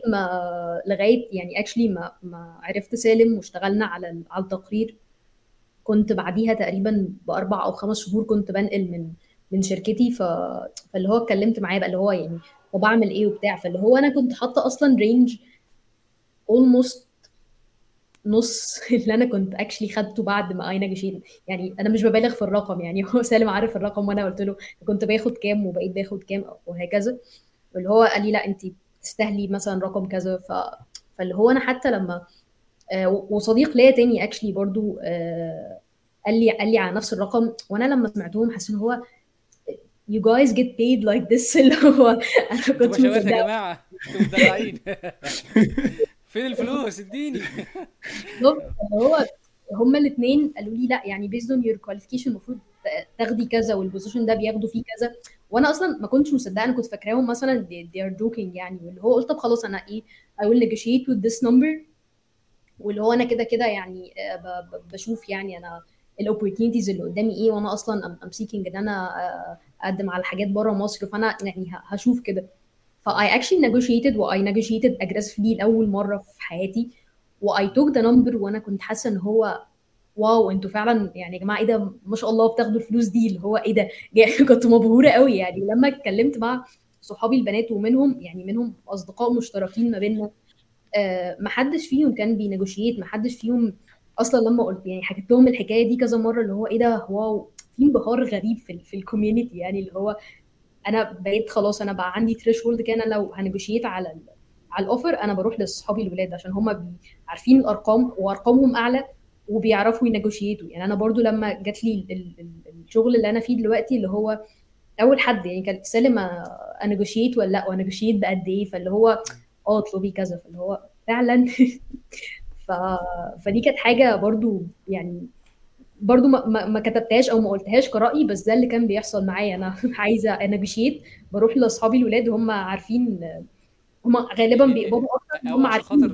لغايه يعني actually ما عرفت سالم واشتغلنا على التقرير. كنت بعديها تقريبا ب4 أو 5 شهور كنت بنقل من شركتي. فاللي هو اتكلمت معاه بقى اللي هو يعني طب اعمل ايه وبتاع. فاللي هو انا كنت حاطه اصلا رينج almost نص اللي انا كنت اكشلي خدته بعد ما اينا جشيت. يعني انا مش ببالغ في الرقم، يعني هو سالم عارف الرقم، وانا قلت له كنت باخد كام وبقيت باخد كام وهكذا. واللي هو قال لي لا انت تستاهلي مثلا رقم كذا. فاللي هو انا حتى لما وصديق ليا تاني اكشلي برضو قال لي على نفس الرقم، وانا لما سمعتهم حسيت ان هو you guys get paid like this اللي هو انا انتوا كنت بشوات يا مصدقه. جماعه، انتوا مدلعين. فين الفلوس اديني؟ بالظبط. هو هما الاثنين قالوا لي لا يعني based on your qualification المفروض تاخدي كذا، والبوزيشن ده بياخدوا فيه كذا. وانا اصلا ما كنتش مصدقه، انا كنت فاكراهم مثلا they are joking يعني. واللي هو قلت طب خلاص انا ايه I will negotiate with this number. واللي هو انا كده كده يعني بشوف يعني انا الاوبورتيونيتيز اللي قدامي ايه، وانا اصلا ام سيكينج ان انا اقدم على حاجات بره مصر. فانا يعني هشوف كده. فاي actually negotiated واي negotiated aggressively لاول مره في حياتي. واي took the number، وانا كنت حاسه ان هو واو انتوا فعلا يعني يا جماعه ايه ده ما شاء الله بتاخدوا الفلوس دي اللي هو ايه ده. كنت مبهوره قوي يعني لما اتكلمت مع صحابي البنات، ومنهم يعني منهم اصدقاء مشتركين ما بيننا. ما حدش فيهم كان بينيجوشيت، ما حدش فيهم اصلا. لما قلت يعني حكيت لهم الحكايه دي كذا مره اللي هو ايه ده واو، في انبهار غريب في الكوميونتي يعني اللي هو انا بقيت خلاص، انا بقى عندي ثريش هولد كده. انا لو هنيجوشيت على الاوفر انا بروح لاصحابي الولاد عشان هم عارفين الارقام وارقامهم اعلى وبيعرفوا ينيجوشيتوا. يعني انا برضو لما جات لي الشغل اللي انا فيه دلوقتي اللي هو اول حد يعني كانت سالم انيجوشيت ولا لا، وانيجوشيت بقد ايه، فاللي هو اطلبي كذا، فاللي هو فعلا ف... فدي كانت حاجه برضو يعني برضو ما كتبتهاش او ما قلتهاش كرأي، بس ده اللي كان بيحصل معايا. انا عايزه انيجوشيت بروح لاصحابي الولاد وهم عارفين، هم غالبا بيقبضوا اكتر ان او هم عشان عارفين. خاطر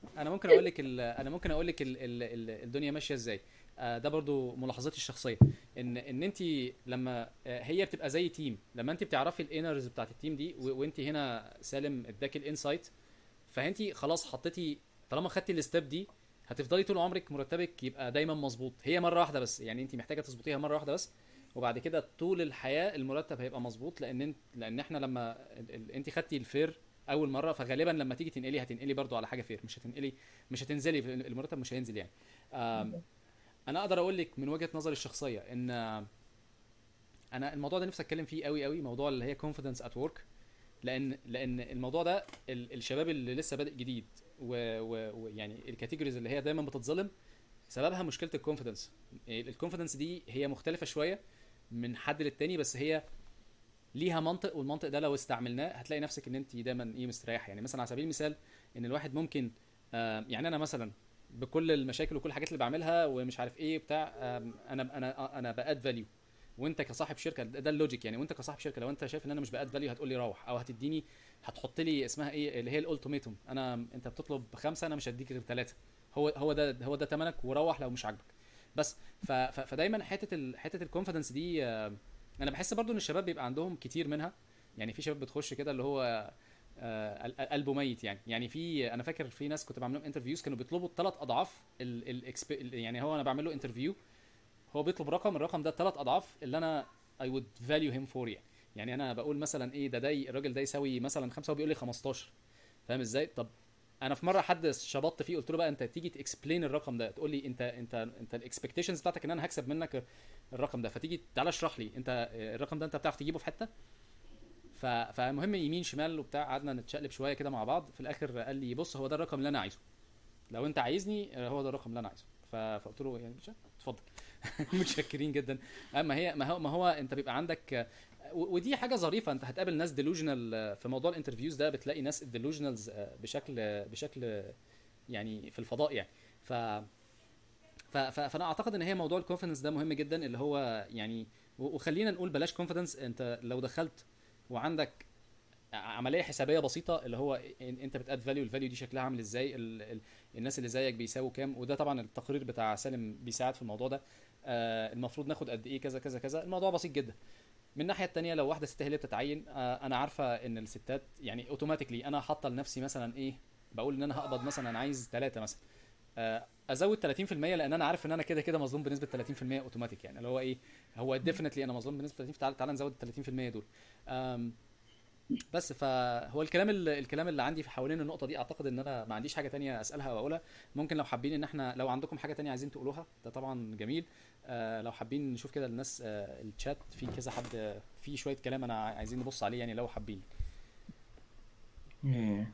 انا ممكن اقول لك الدنيا ماشيه ازاي. ده برضو ملاحظاتي الشخصيه، ان انت لما هي بتبقى زي تيم، لما انت بتعرفي الانرز بتاعت التيم دي، وانت هنا سالم اداك الانسايت، فانت خلاص حطيتي، طالما خدتي الستيب دي هتفضلي طول عمرك مرتبك يبقى دايما مظبوط. هي مره واحده بس، يعني انت محتاجه تظبطيها مره واحده بس، وبعد كده طول الحياه المرتب هيبقى مظبوط. لان احنا لما انت خدتي الفير اول مره، فغالبا لما تيجي تنقلي هتنقلي برضو على حاجه فير، مش هتنزلي المرتب مش هينزل يعني. آم، انا اقدر اقول لك من وجهه نظري الشخصيه ان انا الموضوع ده نفسي اتكلم فيه قوي قوي، موضوع اللي هي confidence at work. لان الموضوع ده الشباب اللي لسه بادئ جديد ويعني الكاتيجوريز اللي هي دايما بتتظلم سببها مشكله الكونفيدنس. الكونفيدنس دي هي مختلفه شويه من حد للتاني، بس هي ليها منطق، والمنطق ده لو استعملناه هتلاقي نفسك ان انت دايما مستريح. يعني مثلا على سبيل المثال ان الواحد ممكن يعني انا مثلا بكل المشاكل وكل الحاجات اللي بعملها ومش عارف ايه بتاع، انا باد فاليو، وانت كصاحب شركه ده اللوجيك يعني. وانت كصاحب شركه لو انت شايف ان انا مش باد فاليو هتقول لي روح، او هتديني هتحط لي اسمها ايه اللي هي الالتيميتوم، انت بتطلب 5 انا مش هديك غير 3، هو ده تمنك وروح لو مش عاجبك. بس فدايما حته الكونفدنس دي انا بحس برضو ان الشباب بيبقى عندهم كتير منها. يعني في شباب بتخش كده اللي هو قلبه ميت يعني انا فاكر في ناس كنت بعمل لهم انترفيوز كانوا بيطلبوا 3 اضعاف يعني هو انا بعمل له انترفيو هو بيطلب الرقم ده 3 اضعاف اللي انا I would value him for يعني انا بقول مثلا ايه ده الراجل ده يساوي مثلا 5 وبيقول لي 15. فاهم ازاي؟ طب انا في مره حد شبطت فيه قلت له بقى انت تيجي تكسبلين الرقم ده، تقول لي انت الاكسبكتيشنز بتاعتك ان انا هكسب منك الرقم ده، فتيجي تعالى اشرح لي انت الرقم ده انت بتعرف تجيبه في حته. فمهم يمين شمال وبتاع، قعدنا نتشقلب شويه كده مع بعض، في الاخر قال لي بص هو ده الرقم اللي انا عايزه، لو انت عايزني هو ده الرقم اللي انا عايزه. فقلت له يعني اتفضل. متشكرين جدا. ما هو انت بيبقى عندك ودي حاجه ظريفه، انت هتقابل ناس ديلوجنال في موضوع الانترفيوز ده، بتلاقي ناس ديلوجنالز بشكل يعني في الفضاء يعني. ف فانا اعتقد ان هي موضوع الكونفيدنس ده مهم جدا، اللي هو يعني وخلينا نقول بلاش كونفيدنس. انت لو دخلت وعندك عمليه حسابيه بسيطه اللي هو انت بتاد فاليو، الفاليو دي شكلها عامل ازاي، الناس اللي زيك بيساووا كام، وده طبعا التقرير بتاع سالم بيساعد في الموضوع ده. المفروض ناخد قد ايه كذا كذا كذا، الموضوع بسيط جدا. من الناحيه التانية لو واحده ست هي اللي بتتعين، انا عارفه ان الستات يعني اوتوماتيكلي انا حاطه لنفسي مثلا ايه، بقول ان انا هقبض مثلا انا عايز 3 مثلا، ازود 30% لان انا عارف ان انا كده كده مظلوم بنسبه 30% اوتوماتيك. يعني اللي هو ايه، هو ديفينتلي انا مظلوم بنسبه 30%، تعالى نزود ال 30% دول. بس فهو الكلام اللي عندي في حوالين النقطه دي، اعتقد ان انا ما عنديش حاجه تانية اسالها او اقولها. ممكن لو حابين ان احنا لو عندكم حاجه تانية عايزين تقولوها ده طبعا جميل. لو حابين نشوف كده الناس الشات في كذا حد في شويه كلام انا عايزين نبص عليه يعني لو حابين. إيه.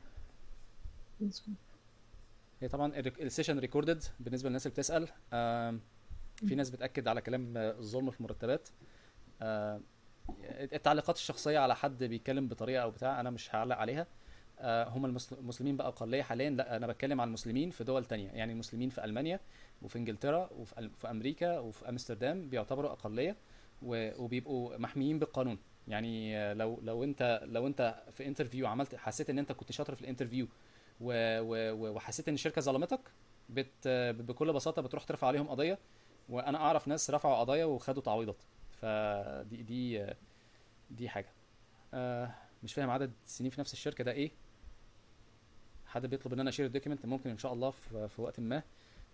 هي طبعا السيشن ريكوردد بالنسبه للناس اللي بتسال. في ناس بتاكد على كلام الظلم في المرتبات. التعليقات الشخصيه على حد بيتكلم بطريقه او بتاع انا مش هعلق عليها. هم المسلمين بقى اقليه حاليا، لا انا بتكلم عن المسلمين في دول تانية. يعني المسلمين في المانيا وفي انجلترا وفي امريكا وفي امستردام بيعتبروا اقليه وبيبقوا محميين بالقانون. يعني لو انت في انترفيو عملت حسيت ان انت كنت شاطر في الانترفيو وحسيت ان الشركه ظلمتك، بكل بساطه بتروح ترفع عليهم قضيه. وانا اعرف ناس رفعوا قضايا وخدوا تعويضات. فدي حاجه. مش فاهم عدد سنين في نفس الشركه ده ايه. حد بيطلب ان انا اشير الدوكيمنت، ممكن ان شاء الله في وقت ما.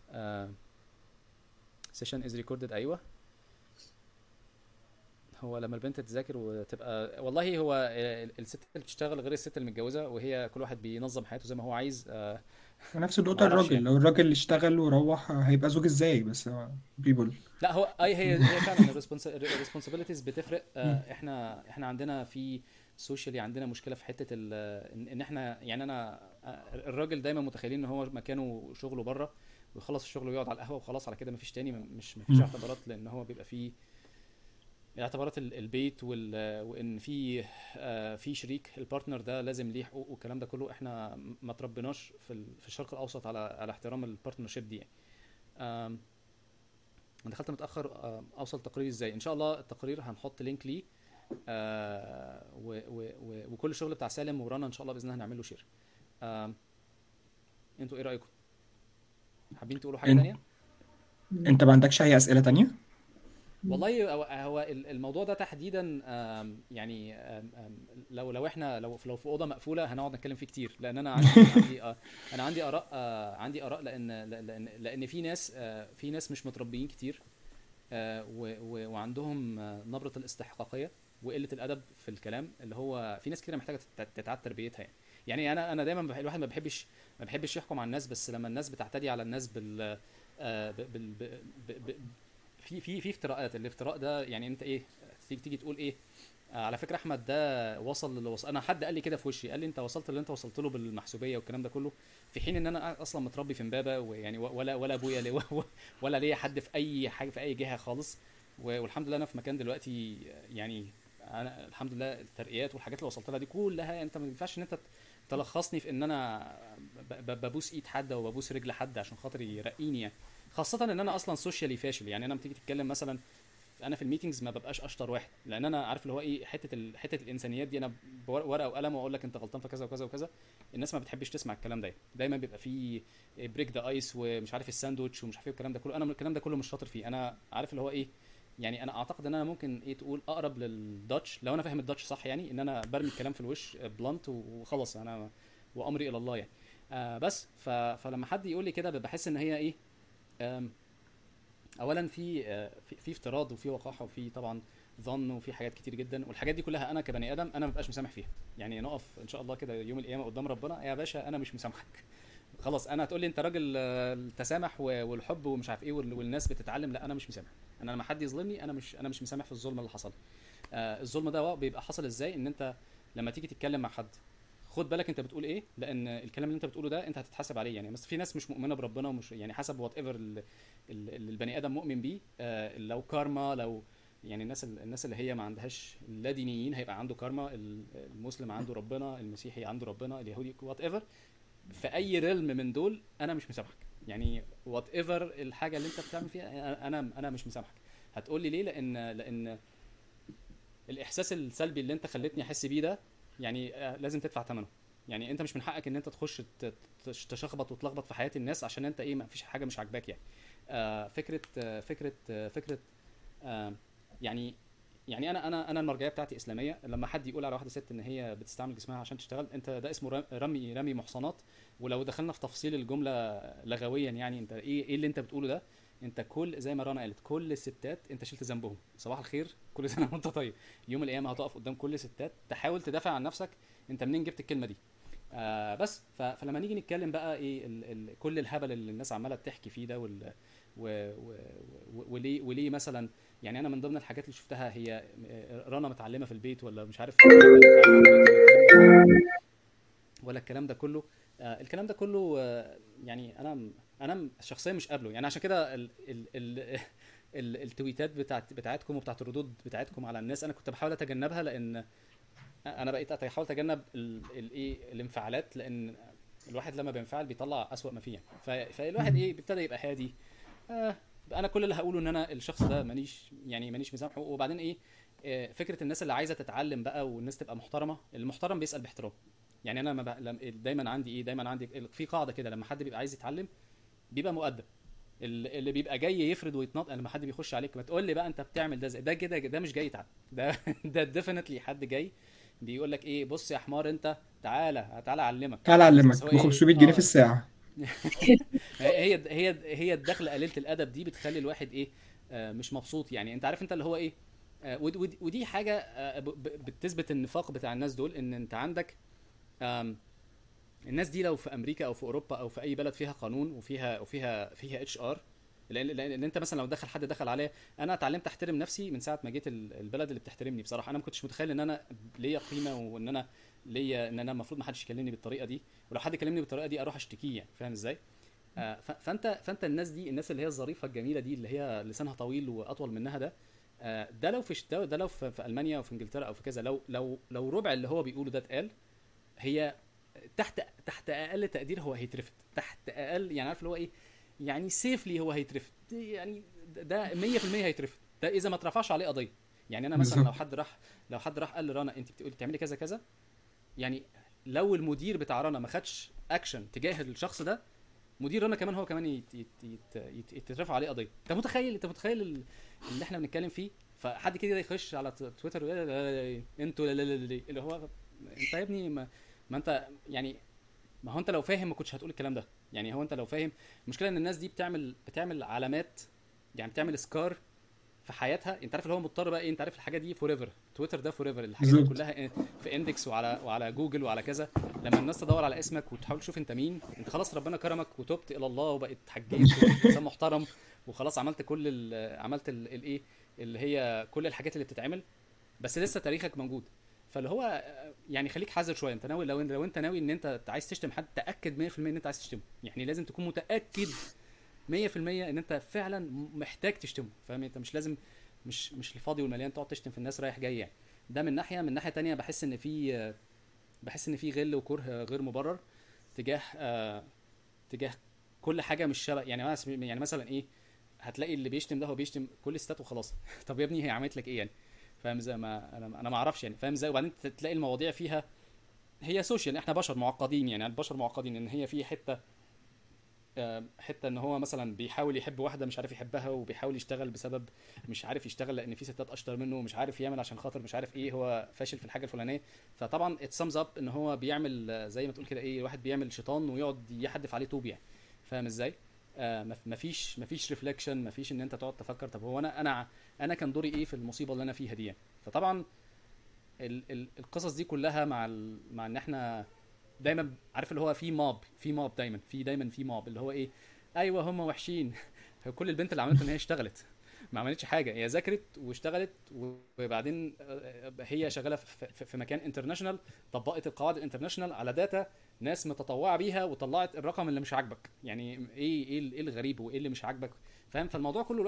سيشن از ريكوردد، ايوه. هو لما البنت تذاكر وتبقى والله هو الست اللي بتشتغل غير الست اللي متجوزه، وهي كل واحد بينظم حياته زي ما هو عايز. نفس النقطة، معرفش الراجل يعني. لو الراجل اشتغل وروح هيبقى زوج ازاي؟ بس بيبول. لا هو هي فعلا الريسبونسابيلتيز بتفرق. احنا عندنا في سوشيالي عندنا مشكله في حته ان احنا يعني انا الراجل دايما متخيلين ان هو مكانه شغله بره، ويخلص الشغل ويقعد على القهوه وخلاص على كده، مفيش تاني، مفيش اعتبارات، لان هو بيبقى فيه اعتبارات البيت وان في شريك، البارتنر ده لازم ليه حقوق والكلام ده كله. احنا ما تربيناش في الشرق الاوسط على احترام البارتنرشيب دي يعني. آم، انا دخلت متاخر. اوصل تقرير ازاي؟ ان شاء الله التقرير هنحط لينك ليه، وكل الشغل بتاع سالم ورانا ان شاء الله باذن الله هنعمل له شير. انتوا ايه رايكم؟ حابين تقولوا حاجه انت تانية؟ انت ما عندكش اي اسئلة تانية؟ والله هو الموضوع ده تحديدا، يعني لو احنا لو في اوضه مقفوله هنقعد نتكلم فيه كتير، لان انا عندي اراء، لان في ناس مش متربيين كتير، وعندهم نبره الاستحقاقيه وقله الادب في الكلام، اللي هو في ناس كتير محتاجه تتعاد تربيتها يعني. يعني انا دايما الواحد ما بيحبش يحكم على الناس، بس لما الناس بتعتدي على الناس في افتراءات. الافتراء ده يعني انت ايه، تيجي تقول ايه، على فكره احمد ده وصل للي وصل. انا حد قال لي كده في وشي، قال لي انت وصلت اللي انت وصلت له بالمحسوبيه والكلام ده كله، في حين ان انا اصلا متربي في امبابه، ويعني ولا ابويا ولا ليا حد في اي حاجه في اي جهه خالص، والحمد لله انا في مكان دلوقتي يعني. انا الحمد لله الترقيات والحاجات اللي وصلت لها دي كلها، انت ما ينفعش ان انت تلخصني في ان انا ببوس ايد حد او ببوس رجل حد عشان خاطر يرقيني يعني. خاصه ان انا اصلا سوشيالي فاشل. يعني انا لما تيجي تتكلم مثلا، انا في الميتنجز ما ببقاش اشطر واحد، لان انا عارف اللي هو ايه، حته الانسانيات دي، انا بورقه وقلم واقول لك انت غلطان في كذا وكذا وكذا. الناس ما بتحبش تسمع الكلام ده، دايما بيبقى فيه بريك ذا ايس ومش عارف الساندوتش ومش عارف ايه الكلام ده كله. انا الكلام ده كله مش شاطر فيه. انا عارف اللي هو ايه، يعني انا اعتقد ان انا ممكن ايه تقول اقرب للداتش، لو انا فاهم الداتش صح، يعني ان انا برمي الكلام في الوش بلانت وخلص انا وامري الى الله يعني. بس فلما حد يقول لي كده بحس ان هي ايه، اولا في افتراض وفي وقاحه وفي طبعا ظن وفي حاجات كتير جدا، والحاجات دي كلها انا كبني ادم انا ما ببقاش مسامح فيها. يعني نقف ان شاء الله كده يوم القيامه قدام ربنا، يا باشا انا مش مسامحك. خلاص انا هتقول لي انت راجل التسامح والحب ومش عارف ايه والناس بتتعلم، لا انا مش مسامح. انا لما حد يظلمني انا مش مسامح في الظلم اللي حصل. الظلم ده بيبقى حصل ازاي؟ ان انت لما تيجي تتكلم مع حد، خد بالك انت بتقول ايه، لان الكلام اللي انت بتقوله ده انت هتتحاسب عليه يعني. بس في ناس مش مؤمنه بربنا، ومش يعني حسب وات ايفر اللي البني ادم مؤمن بيه، لو كارما، لو يعني الناس اللي هي ما عندهاش، لا دينيين هيبقى عنده كارما، المسلم عنده ربنا، المسيحي عنده ربنا، اليهودي وات ايفر. في اي ريلم من دول انا مش مسامحك يعني. وات ايفر الحاجه اللي انت بتعمل فيها انا مش مسامحك. هتقول لي ليه؟ لان الاحساس السلبي اللي انت خلتني احس بيه ده يعني لازم تدفع ثمنه. يعني انت مش من حقك ان انت تخش تشخبط وتلخبط في حياه الناس عشان انت ايه، ما فيش حاجه مش عاجباك يعني. فكره آه يعني انا المرجعيه بتاعتي اسلاميه. لما حد يقول على واحده ست ان هي بتستعمل جسمها عشان تشتغل، انت ده اسمه رمي محصنات. ولو دخلنا في تفصيل الجمله لغويا، يعني انت ايه اللي انت بتقوله ده؟ انت كل زي ما رنا قالت، كل الستات انت شلت ذنبهم. صباح الخير، كل سنه وانت طيب. يوم القيامه هتقف قدام كل الستات تحاول تدافع عن نفسك، انت منين جبت الكلمه دي؟ بس فلما نيجي نتكلم بقى ايه كل الهبل اللي الناس عماله بتحكي فيه ده وليه مثلا. يعني انا من ضمن الحاجات اللي شفتها هي رنا متعلمه في البيت ولا مش عارف ولا الكلام ده كله. الكلام ده كله يعني انا شخصيا مش قابله يعني. عشان كده التويتات بتاعتكم وبتاعت الردود بتاعتكم على الناس انا كنت بحاول اتجنبها، لان انا بقيت احاول اتجنب الايه الانفعالات، لان الواحد لما بينفعل بيطلع اسوأ ما فيه يعني. فالواحد ايه بيبتدى يبقى هادي. انا كل اللي هقوله ان انا الشخص ده مانيش مسامحه. وبعدين ايه، فكره الناس اللي عايزه تتعلم بقى والناس تبقى محترمه، المحترم بيسال باحترام. يعني انا ما دايما عندي في قاعده كده، لما حد بيبقى عايز يتعلم بيبقى مؤدب. اللي بيبقى جاي يفرد ويتنطط، لما حد بيخش عليك ما تقول لي بقى انت بتعمل ده زي ده كده، ده مش جاي يتعلم. ده ديفينتلي حد جاي بيقول لك ايه، بص يا حمار انت، تعالى اعلمك. تعال بس اعلمك هو ب ايه 500 جنيه في الساعة. هي الدخله قليله الادب دي بتخلي الواحد ايه، مش مبسوط يعني. انت عارف انت اللي هو ايه، ودي حاجه بتثبت النفاق بتاع الناس دول، ان انت عندك الناس دي لو في امريكا او في اوروبا او في اي بلد فيها قانون وفيها اتش ار، لان انت مثلا لو دخل حد دخل عليا، انا اتعلمت احترم نفسي من ساعه ما جيت البلد اللي بتحترمني. بصراحه انا ما كنتش متخيل ان انا ليا قيمه، وان انا ليا ان انا المفروض ما حدش يكلمني بالطريقه دي، ولو حد كلمني بالطريقه دي اروح اشتكيه يعني. فاهم ازاي؟ فانت الناس دي، الناس اللي هي الظريفه الجميله دي اللي هي لسانها طويل واطول منها ده، ده لو ده لو في المانيا او في انجلترا او في كذا، لو ربع اللي هو بيقوله ده اتقال، هي تحت اقل تقدير هو هيترفض، تحت اقل يعني عارف اللي هو ايه، يعني سيفلي هو هيترفض يعني، ده 100% هيترفض، ده اذا ما اترفعش عليه قضيه. يعني انا مثلا بالظبط. لو حد راح قال لرنا انت بتقولي بتعملي كذا كذا، يعني لو المدير بتاع رنا ما خدش اكشن تجاه الشخص ده، مدير رنا كمان هو كمان يترفع عليه قضيه. انت متخيل اللي احنا بنتكلم فيه؟ فحد كده يخش على تويتر انتوا اللي هو انت يا ابني، ما انت يعني، ما هو انت لو فاهم ما كنتش هتقول الكلام ده يعني. هو انت لو فاهم، المشكله ان الناس دي بتعمل علامات، يعني بتعمل سكار في حياتها. انت عارف اللي هو مضطر بقى ايه، انت عارف الحاجه دي فور ايفر، تويتر ده فور ايفر، الحاجات دي بالظبط. كلها في اندكس وعلى جوجل وعلى كذا. لما الناس تدور على اسمك وتحاول تشوف انت مين، انت خلاص ربنا كرمك وتوبت الى الله وبقيت حجيت وبقيت انسان محترم وخلاص عملت عملت الايه اللي هي كل الحاجات اللي بتتعمل، بس لسه تاريخك موجود. فاللي هو يعني خليك حذر شويه. انت ناوي، لو انت ناوي ان انت عايز تشتم حد، تاكد 100% ان انت عايز تشتمه، يعني لازم تكون متاكد 100% ان انت فعلا محتاج تشتمه. فاهم؟ انت مش لازم، مش الفاضي والمليان تقعد تشتم في الناس رايح جاي يعني. ده من ناحيه. من ناحيه تانية بحس ان في غل وكره غير مبرر تجاه تجاه كل حاجه مش شبه يعني مثلا ايه، هتلاقي اللي بيشتم ده هو بيشتم كل الستات وخلاص. طب يا ابني هي عملت لك ايه يعني؟ فاهم ازاي؟ ما انا ما اعرفش يعني. فاهم ازاي؟ وبعدين تلاقي المواضيع فيها هي سوشيال، احنا بشر معقدين يعني، البشر معقدين، ان هي في حته ان هو مثلا بيحاول يحب واحده مش عارف يحبها، وبيحاول يشتغل بسبب مش عارف يشتغل لان في ستات اشطر منه، ومش عارف يعمل عشان خاطر مش عارف ايه، هو فاشل في الحاجه الفلانيه. فطبعا ات سمز اب ان هو بيعمل زي ما تقول كده ايه، واحد بيعمل شيطان ويقعد يحدف عليه طوب يعني. فاهم ازاي؟ مفيش ريفلكشن، مفيش ان انت تقعد تفكر طب هو انا كان دوري ايه في المصيبه اللي انا فيها دي يعني. فطبعا القصص دي كلها مع ان احنا دايما عارف اللي هو في موب دايما في موب اللي هو ايه، ايوه هم وحشين. كل البنت اللي عملته ان هي اشتغلت، ما عملتش حاجه، هي ذاكرت واشتغلت، وبعدين هي شغاله في مكان انترناشونال، طبقت القواعد الانترناشونال على داتا ناس متطوعه بيها، وطلعت الرقم اللي مش عاجبك يعني. ايه الغريب وايه اللي مش عاجبك؟ فاهم؟ فالموضوع كله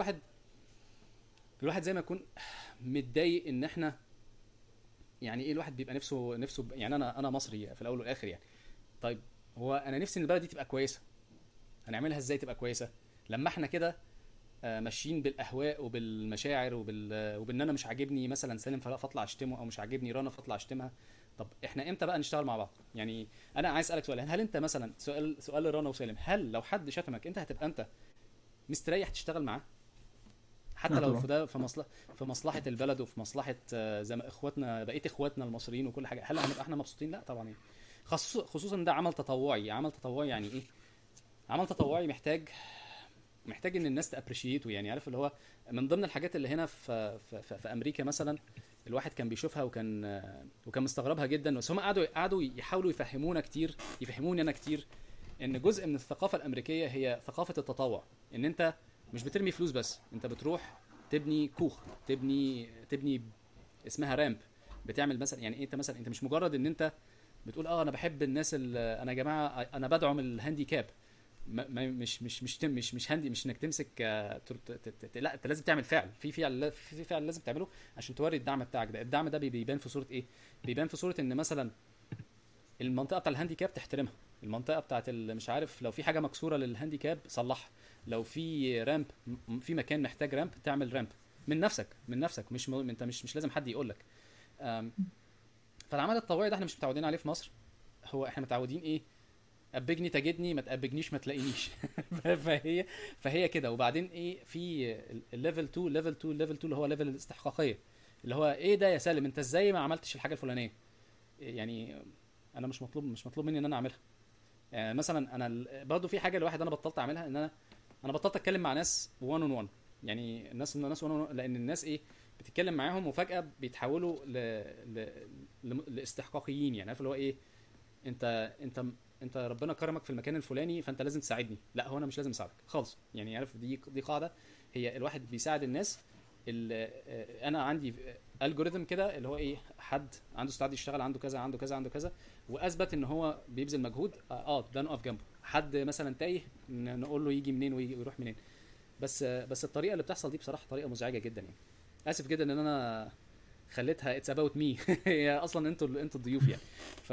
الواحد زي ما يكون متضايق ان احنا يعني ايه، الواحد بيبقى نفسه يعني انا مصري في الاول والاخر يعني. طيب هو انا نفسي ان البلد دي تبقى كويسه، هنعملها ازاي تبقى كويسه لما احنا كده ماشيين بالاهواء وبالمشاعر وبان انا مش عاجبني مثلا سالم فاطلع اشتمه، او مش عاجبني رنا فاطلع اشتمها؟ طب احنا امتى بقى نشتغل مع بعض يعني؟ انا عايز اسالك سؤال، هل انت مثلا، سؤال لرنا وسالم، هل لو حد شتمك انت هتبقى انت مستريح تشتغل معاه؟ لا حتى لو طبعا. في ده في مصلحه البلد وفي مصلحه زي ما اخواتنا بقيه اخواتنا المصريين وكل حاجه، هل هنبقى احنا مبسوطين؟ لا طبعا يعني. خصوصا ده عمل تطوعي. يعني ايه عمل تطوعي؟ محتاج ان الناس تابريشيته يعني. عارف اللي هو من ضمن الحاجات اللي هنا في امريكا مثلا، الواحد كان بيشوفها وكان مستغربها جدا، بس هم قعدوا يحاولوا يفهموني انا كتير ان جزء من الثقافه الامريكيه هي ثقافه التطوع. ان انت مش بترمي فلوس بس، انت بتروح تبني كوخ، تبني اسمها رامب، بتعمل مثلا يعني انت مثلا انت مش مجرد ان انت بتقول انا بحب الناس انا يا جماعه انا بدعم الهانديكاب. مش هاندي، مش انك تمسك لا، انت لازم تعمل فعل، في فعل لازم تعمله عشان توري الدعم بتاعك ده. الدعم ده بيبان في صوره ايه؟ بيبان في صوره ان مثلا المنطقه بتاع الهانديكاب تحترمها، المنطقه بتاعت مش عارف لو في حاجه مكسوره للهانديكاب صلحها، لو في رامب، في مكان محتاج رامب تعمل رامب من نفسك انت مش لازم حد يقول لك. فالعمل التطوعي ده احنا مش متعودين عليه في مصر. هو احنا متعودين ايه؟ ابجني تجدني، ما تابجنيش ما تلاقينيش. فهي فهي كده. وبعدين ايه، في الليفل 2 اللي هو ليفل الاستحقاقيه، اللي هو ايه ده يا سالم انت ازاي ما عملتش الحاجه الفلانيه يعني؟ انا مش مطلوب مني ان انا اعملها. يعني مثلا انا برضو في حاجه الواحد انا بطلت اعملها، ان انا بطلت اتكلم مع ناس 1 on 1 يعني. الناس 1 on 1، لان الناس ايه، بتتكلم معاهم وفجاه بيتحولوا لاستحقاقيين يعني. عارف اللي هو ايه، انت انت ربنا كرمك في المكان الفلاني فانت لازم تساعدني. لا، هو انا مش لازم اساعدك خالص يعني. عارف دي قاعده، هي الواحد بيساعد الناس. انا عندي الجوريثم كده اللي هو ايه، حد عنده استعداد يشتغل، عنده كذا عنده كذا عنده كذا، واثبت ان هو بيبذل مجهود، ده نقف جنبه. حد مثلا تايه، نقول له يجي منين ويروح منين. بس الطريقه اللي بتحصل دي بصراحه طريقه مزعجه جدا يعني. اسف جدا ان انا خليتها اتس اباوت مي. هي اصلا انتوا الضيوف يعني. ف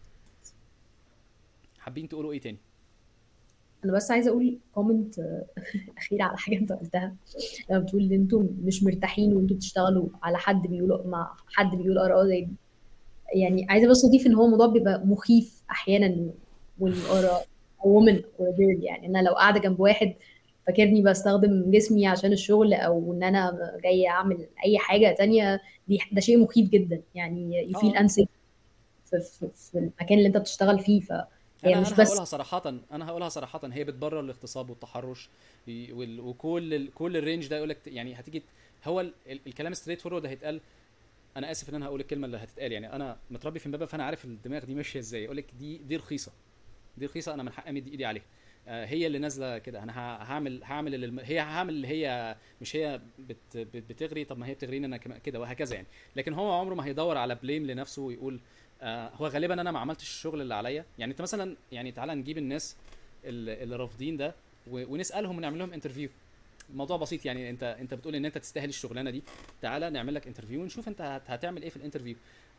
حابين تقولوا ايه تاني؟ انا بس عايزه اقول كومنت اخير على حاجه انت قلتها، لما بتقول ان انتم مش مرتاحين وانتم بتشتغلوا على حد بيقول مع حد بيقول اراء زي دي. يعني عايزه بس اضيف ان هو الموضوع بيبقى مخيف احيانا والاراء woman or a girl. يعني انا لو قاعده جنب واحد فاكرني بستخدم جسمي عشان الشغل او ان انا جايه اعمل اي حاجه تانية، ده شيء مخيف جدا يعني. you feel اه unsafe في المكان اللي انت بتشتغل فيه. فهي انا مش انا بس هقولها صراحه، هي بتبرر الاغتصاب والتحرش وكل الرينج ده. يقول لك يعني هتيجي، هو الكلام ستريت فورورد هيتقال. انا اسف ان انا هقول الكلمه اللي هتتقال يعني، انا متربي في امبابه فانا عارف الدماغ دي ماشيه ازاي. يقول لك دي رخيصه، دي رخيصه، انا من حقي امد ايدي عليها. هي اللي نازله كده، انا هعمل هعمل اللي هي مش هي بتغري. طب ما هي بتغريني انا كمان كده وهكذا يعني. لكن هو عمره ما هيدور على بليم لنفسه ويقول هو غالبا انا ما عملتش الشغل اللي عليا. يعني انت مثلا، يعني تعالى نجيب الناس اللي رافضين ده ونسالهم ونعمل لهم انترفيو. الموضوع بسيط يعني. انت بتقول ان انت تستاهل الشغلانه دي، تعالى نعمل لك انترفيو ونشوف انت هتعمل ايه في الانترفيو.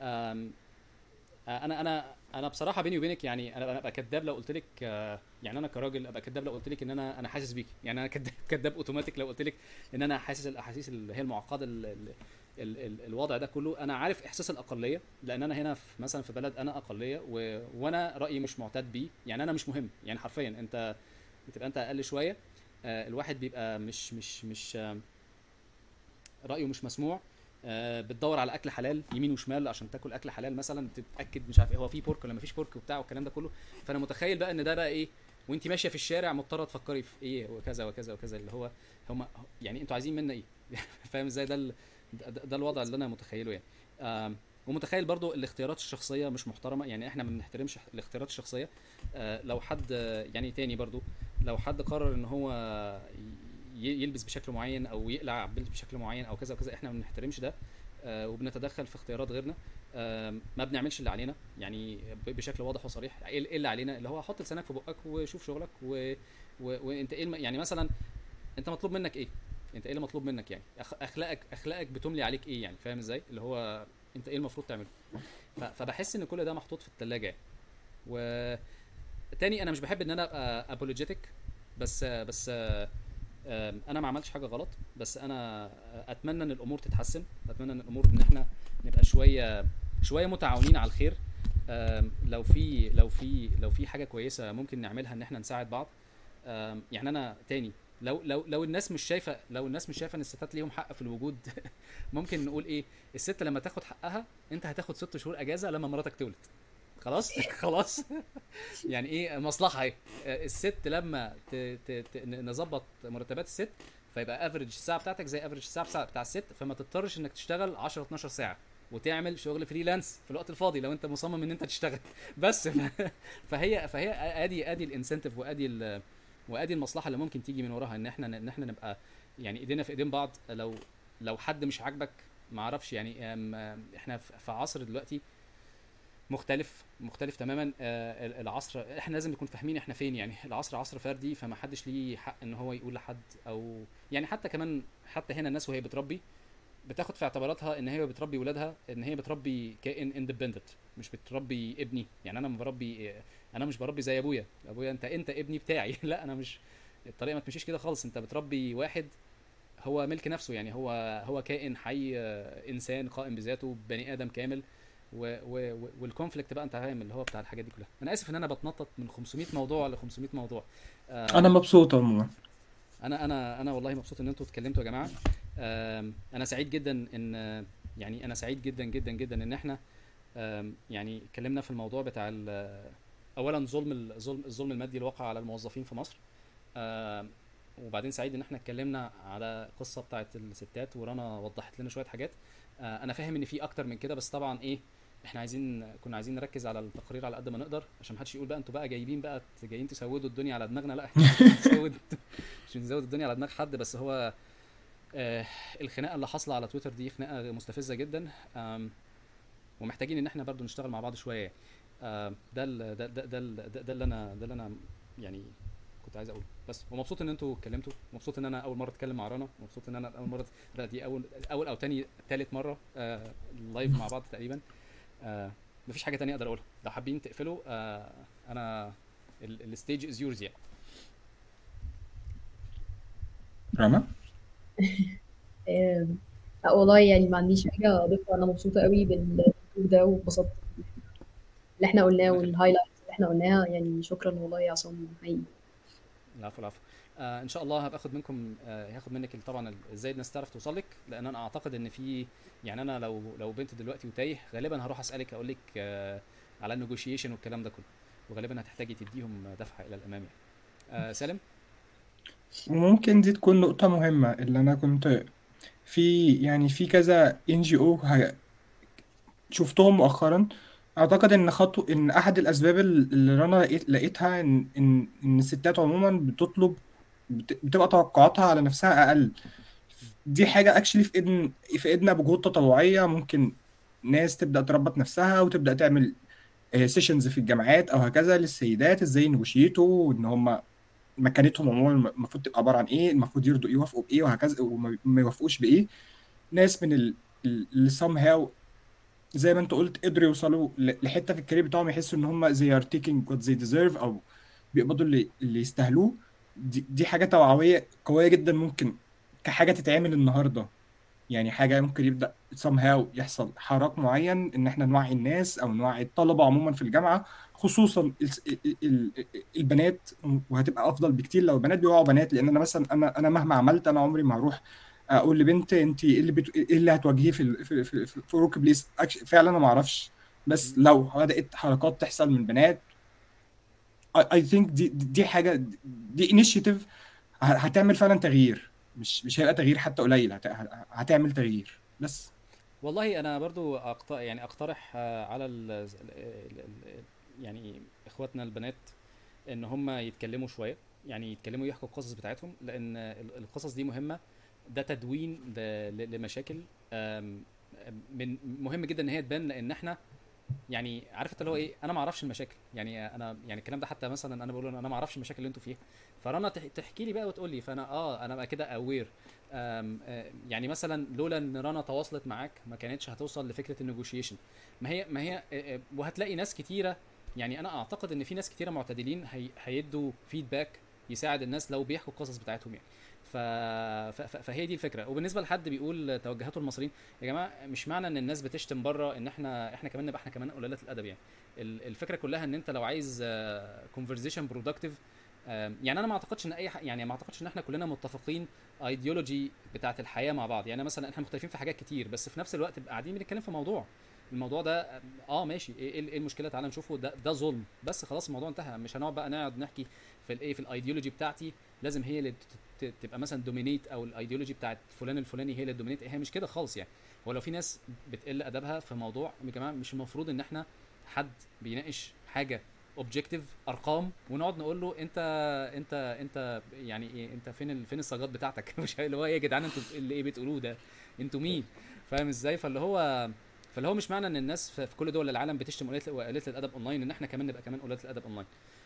انا بصراحه بيني وبينك يعني، انا ابقى كذاب لو قلت لك يعني انا كراجل ابقى كذاب لو قلت لك ان انا حاسس بيك يعني. انا كذاب اوتوماتيك لو قلت لك ان انا حاسس الاحاسيس اللي هي المعقده الوضع ده كله. انا عارف احساس الاقليه، لان انا هنا مثلا في بلد انا اقليه وانا رايي مش معتاد بيه يعني. انا مش مهم يعني حرفيا. انت بتبقى انت اقل شويه، الواحد بيبقى مش رايه مش مسموع. بتدور على اكل حلال يمين وشمال عشان تاكل اكل حلال مثلا، تتاكد مش عارف ايه هو في بورك ولا مفيش بورك وبتاع والكلام ده كله. فانا متخيل بقى ان ده بقى ايه، وانت ماشيه في الشارع مضطره تفكري في ايه وكذا وكذا وكذا، اللي هو هم يعني انتوا عايزين منا ايه؟ فاهم ازاي؟ ده الوضع اللي انا متخيله يعني. ومتخيل برضو الاختيارات الشخصيه مش محترمه يعني. احنا ما بنحترمش الاختيارات الشخصيه. لو حد يعني تاني برضو، لو حد قرر ان هو يلبس بشكل معين او يقلع بشكل معين او كذا وكذا، احنا ما بنحترمش ده. وبنتدخل في اختيارات غيرنا. ما بنعملش اللي علينا يعني بشكل واضح وصريح. ايه اللي علينا؟ اللي هو حط لسانك في بقك وشوف شغلك وانت ايه يعني مثلا انت مطلوب منك ايه؟ انت ايه اللي مطلوب منك يعني؟ اخلاقك بتملي عليك ايه يعني؟ فاهم ازاي؟ اللي هو انت ايه المفروض تعمله؟ فبحس ان كل ده محطوط في الثلاجه يعني. وتاني انا مش بحب ان انا ابقى ابولوجيتك، بس انا ما عملتش حاجه غلط. بس انا اتمنى ان الامور تتحسن، اتمنى ان احنا نبقى شويه متعاونين على الخير. لو في حاجه كويسه ممكن نعملها ان احنا نساعد بعض. يعني انا تاني، لو الناس مش شايفه، ان الستات ليهم حق في الوجود. ممكن نقول ايه، الست لما تاخد حقها انت هتاخد 6 شهور اجازه لما مراتك تولد. خلاص. خلاص. يعني ايه مصلحه اهي. الست لما نظبط مرتبات الست، فيبقى افريج الساعه بتاعتك زي افريج الساعه بتاع الست، فما تضطرش انك تشتغل 10 12 ساعه وتعمل شغل فريلانس في الوقت الفاضي لو انت مصمم ان انت تشتغل. بس فهي ادي الانسنتيف وادي المصلحه اللي ممكن تيجي من وراها، ان احنا نبقى يعني ايدينا في ايدين بعض. لو حد مش عاجبك ما اعرفش يعني. احنا في عصر دلوقتي مختلف تماما. العصر احنا لازم نكون فاهمين احنا فين يعني. العصر عصر فردي، فما حدش ليه حق ان هو يقول لحد او يعني حتى كمان حتى هنا الناس وهي بتربي بتاخد في اعتباراتها ان هي بتربي ولادها ان هي بتربي كائن اندبندنت، مش بتربي ابني يعني. انا مش بربي زي ابويا انت ابني بتاعي. لا، انا مش، الطريقه ما تمشيش كده خالص. انت بتربي واحد هو ملك نفسه يعني. هو كائن حي، انسان قائم بذاته، بني ادم كامل. والكونفليكت بقى انت فاهم اللي هو بتاع الحاجات دي كلها. انا اسف ان انا بتنطط من 500 موضوع ل 500 موضوع. انا مبسوط عموما. انا والله مبسوط ان انتوا اتكلمتوا يا جماعه. انا سعيد جدا ان يعني انا سعيد جدا جدا جدا ان احنا يعني اتكلمنا في الموضوع بتاع اولا الظلم المادي الواقع على الموظفين في مصر. وبعدين سعيد ان احنا اتكلمنا على قصه بتاعت الستات، ورنا وضحت لنا شويه حاجات. انا فاهم ان في اكتر من كده، بس طبعا ايه احنا كنا عايزين نركز على التقرير على قد ما نقدر، عشان محدش يقول بقى انتوا بقى جايين تسودوا الدنيا على دماغنا. لا، احنا مش بنزود الدنيا على دماغ حد، بس هو آه الخناقه اللي حاصله على تويتر دي خناقه مستفزه جدا. ومحتاجين ان احنا برضو نشتغل مع بعض شويه. ده اللي انا يعني كنت عايز اقوله بس. ومبسوط ان انتوا اتكلمتوا، مبسوط ان انا اول مره اتكلم مع رنا، مبسوط ان انا اول مره، لا دي اول او تالت مره لايف مع بعض تقريبا. مفيش حاجه تانية اقدر اقولها. لو حابين تقفلوا انا الستيج از يورز يعني. رنا. لا والله يعني ما عنديش حاجة أضيفها. أنا مبسوطة قوي بالتوك ده، واتبسطت اللي احنا قلناه ربنا يخليك. والهايلايتس اللي احنا قلناها. يعني شكرا والله يا عصام حقيقي. العفو العفو. ان شاء الله هبقى اخد منكم هاخد منك طبعا ازاي الناس تعرف توصل لك، لان انا اعتقد ان في يعني انا لو بنت دلوقتي وتايه غالبا هروح اسالك اقول لك على النيجوشيشن والكلام ده كله، وغالبا هتحتاجي تديهم دفعه الى الامام يعني. سالم. ممكن دي تكون نقطة مهمة اللي أنا كنت في كذا NGO شفتهم مؤخرا. أعتقد إن أحد الأسباب اللي رنا لقيتها إن الستات عموما بتبقى توقعاتها على نفسها أقل. دي حاجة اكشلي في ايدنا بجهود تطوعية. ممكن ناس تبدأ تربط نفسها وتبدأ تعمل سيشنز في الجامعات او هكذا للسيدات، ازاي نوشيتوا ان هم مكانتهم عموما المفروض تبقى عبارة عن ايه، المفروض يوافقوا بايه وهكذا، وما يوافقوش بايه. ناس من اللي somehow زي ما انت قلت قدروا يوصلوا لحتة في الكارير بتاعهم، يحسوا ان هم they are taking what they deserve او بيقبضوا اللي يستاهلوه. دي حاجة توعوية قوية جدا، ممكن كحاجة تتعمل النهاردة. يعني حاجة ممكن يبدأ somehow يحصل حراك معين، إن إحنا نوعي الناس أو نوعي الطلبة عموما في الجامعة، خصوصا البنات. وهتبقى أفضل بكتير لو البنات بيوعوا بنات، لأن أنا مثلا أنا مهما عملت أنا عمري ما هروح أقول لبنت أنت إيه اللي هتواجهيه في ورك بليس. فعلا أنا ما أعرفش، بس لو بدأت حركات تحصل من بنات I think دي حاجة، دي initiative هتعمل فعلا تغيير. مش هيبقى تغيير حتى قليل، هتعمل تغيير بس. والله انا برضو يعني اقترح على يعني اخواتنا البنات ان هم يتكلموا شويه، يعني يتكلموا يحكوا القصص بتاعتهم، لان القصص دي مهمه. ده تدوين لمشاكل من مهم جدا ان هي تبان، لان احنا يعني عارف انت اللي هو ايه، انا ما اعرفش المشاكل. يعني انا يعني الكلام ده حتى مثلا انا بقول انا ما اعرفش المشاكل اللي انتوا فيها، فرنا تحكي لي بقى وتقول لي، فانا انا بقى كده اوير. يعني مثلا لولا ان رنا تواصلت معاك ما كانتش هتوصل لفكره النيجوشيشن. ما هي وهتلاقي ناس كتيره. يعني انا اعتقد ان في ناس كتيره معتدلين هيدوا فيدباك يساعد الناس لو بيحكوا القصص بتاعتهم يعني. فهي دي الفكره. وبالنسبه لحد بيقول توجهاته المصريين، يا جماعه مش معنى ان الناس بتشتم بره ان احنا كمان نبقى احنا كمان قلالات الادب يعني. الفكره كلها ان انت لو عايز كونفرزيشن برودكتيف، يعني انا ما اعتقدش ان يعني ما اعتقدش ان احنا كلنا متفقين ايديولوجي بتاعه الحياه مع بعض. يعني مثلا احنا مختلفين في حاجات كتير، بس في نفس الوقت قاعدين بنتكلم في الموضوع ده ماشي. ايه المشكله؟ تعالى نشوفه. ده ظلم بس خلاص الموضوع انتهى. مش هنقعد بقى نحكي في الايديولوجي بتاعتي لازم هي اللي تبقى مثلا دومينيت، او الايديولوجي بتاعت فلان الفلاني هي اللي دومينيت. هي مش كده خالص يعني. ولو في ناس بتقل ادبها في موضوع، يا جماعه مش المفروض ان احنا حد بيناقش حاجه اوبجكتيف ارقام ونقعد نقول له انت يعني ايه، انت فين الصاجات بتاعتك؟ مش اللي هو ايه يا جدعان انتوا اللي ايه بتقولوه ده، انتوا مين؟ فاهم ازاي؟ فاللي هو مش معنى ان الناس في كل دول العالم بتشتم قليله الادب اونلاين ان احنا كمان نبقى كمان قليله الادب اونلاين.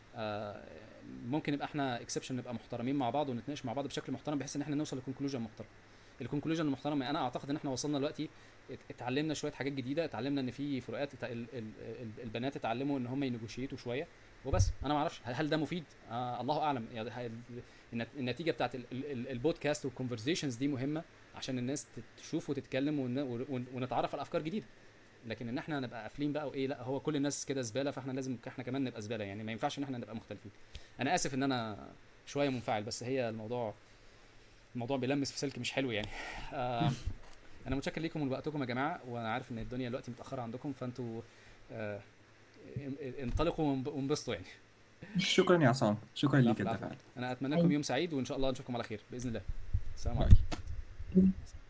ممكن نبقى احنا اكسبشن، نبقى محترمين مع بعض ونتناقش مع بعض بشكل محترم، بحيث ان احنا نوصل لكونكلوجن محترم. الكونكلوجن المحترم انا اعتقد ان احنا وصلنا دلوقتي، اتعلمنا شويه حاجات جديده، اتعلمنا ان في فروقات، البنات اتعلموا ان هم ينيجوشيتوا شويه وبس. انا ما اعرفش هل ده مفيد، الله اعلم يعني. النتيجه بتاعت البودكاست والكونفرزيشنز دي مهمه عشان الناس تشوف وتتكلم ونتعرف على افكار جديده. لكن ان احنا نبقى قافلين بقى وايه، لا هو كل الناس كده زباله فاحنا لازم احنا كمان نبقى زباله يعني. ما ينفعش ان احنا نبقى مختلفين. انا اسف ان انا شويه منفعل، بس هي الموضوع بيلمس في سلك مش حلو يعني. انا متشكر ليكم ولوقتكم يا جماعه، وانا عارف ان الدنيا دلوقتي متاخره عندكم، فانتوا انطلقوا وانبسطوا يعني. شكرا يا عصام، شكرا ليك العفو انت العفو. فعلا. انا اتمنى لكم يوم سعيد، وان شاء الله نشوفكم على خير باذن الله. السلام باي. عليكم.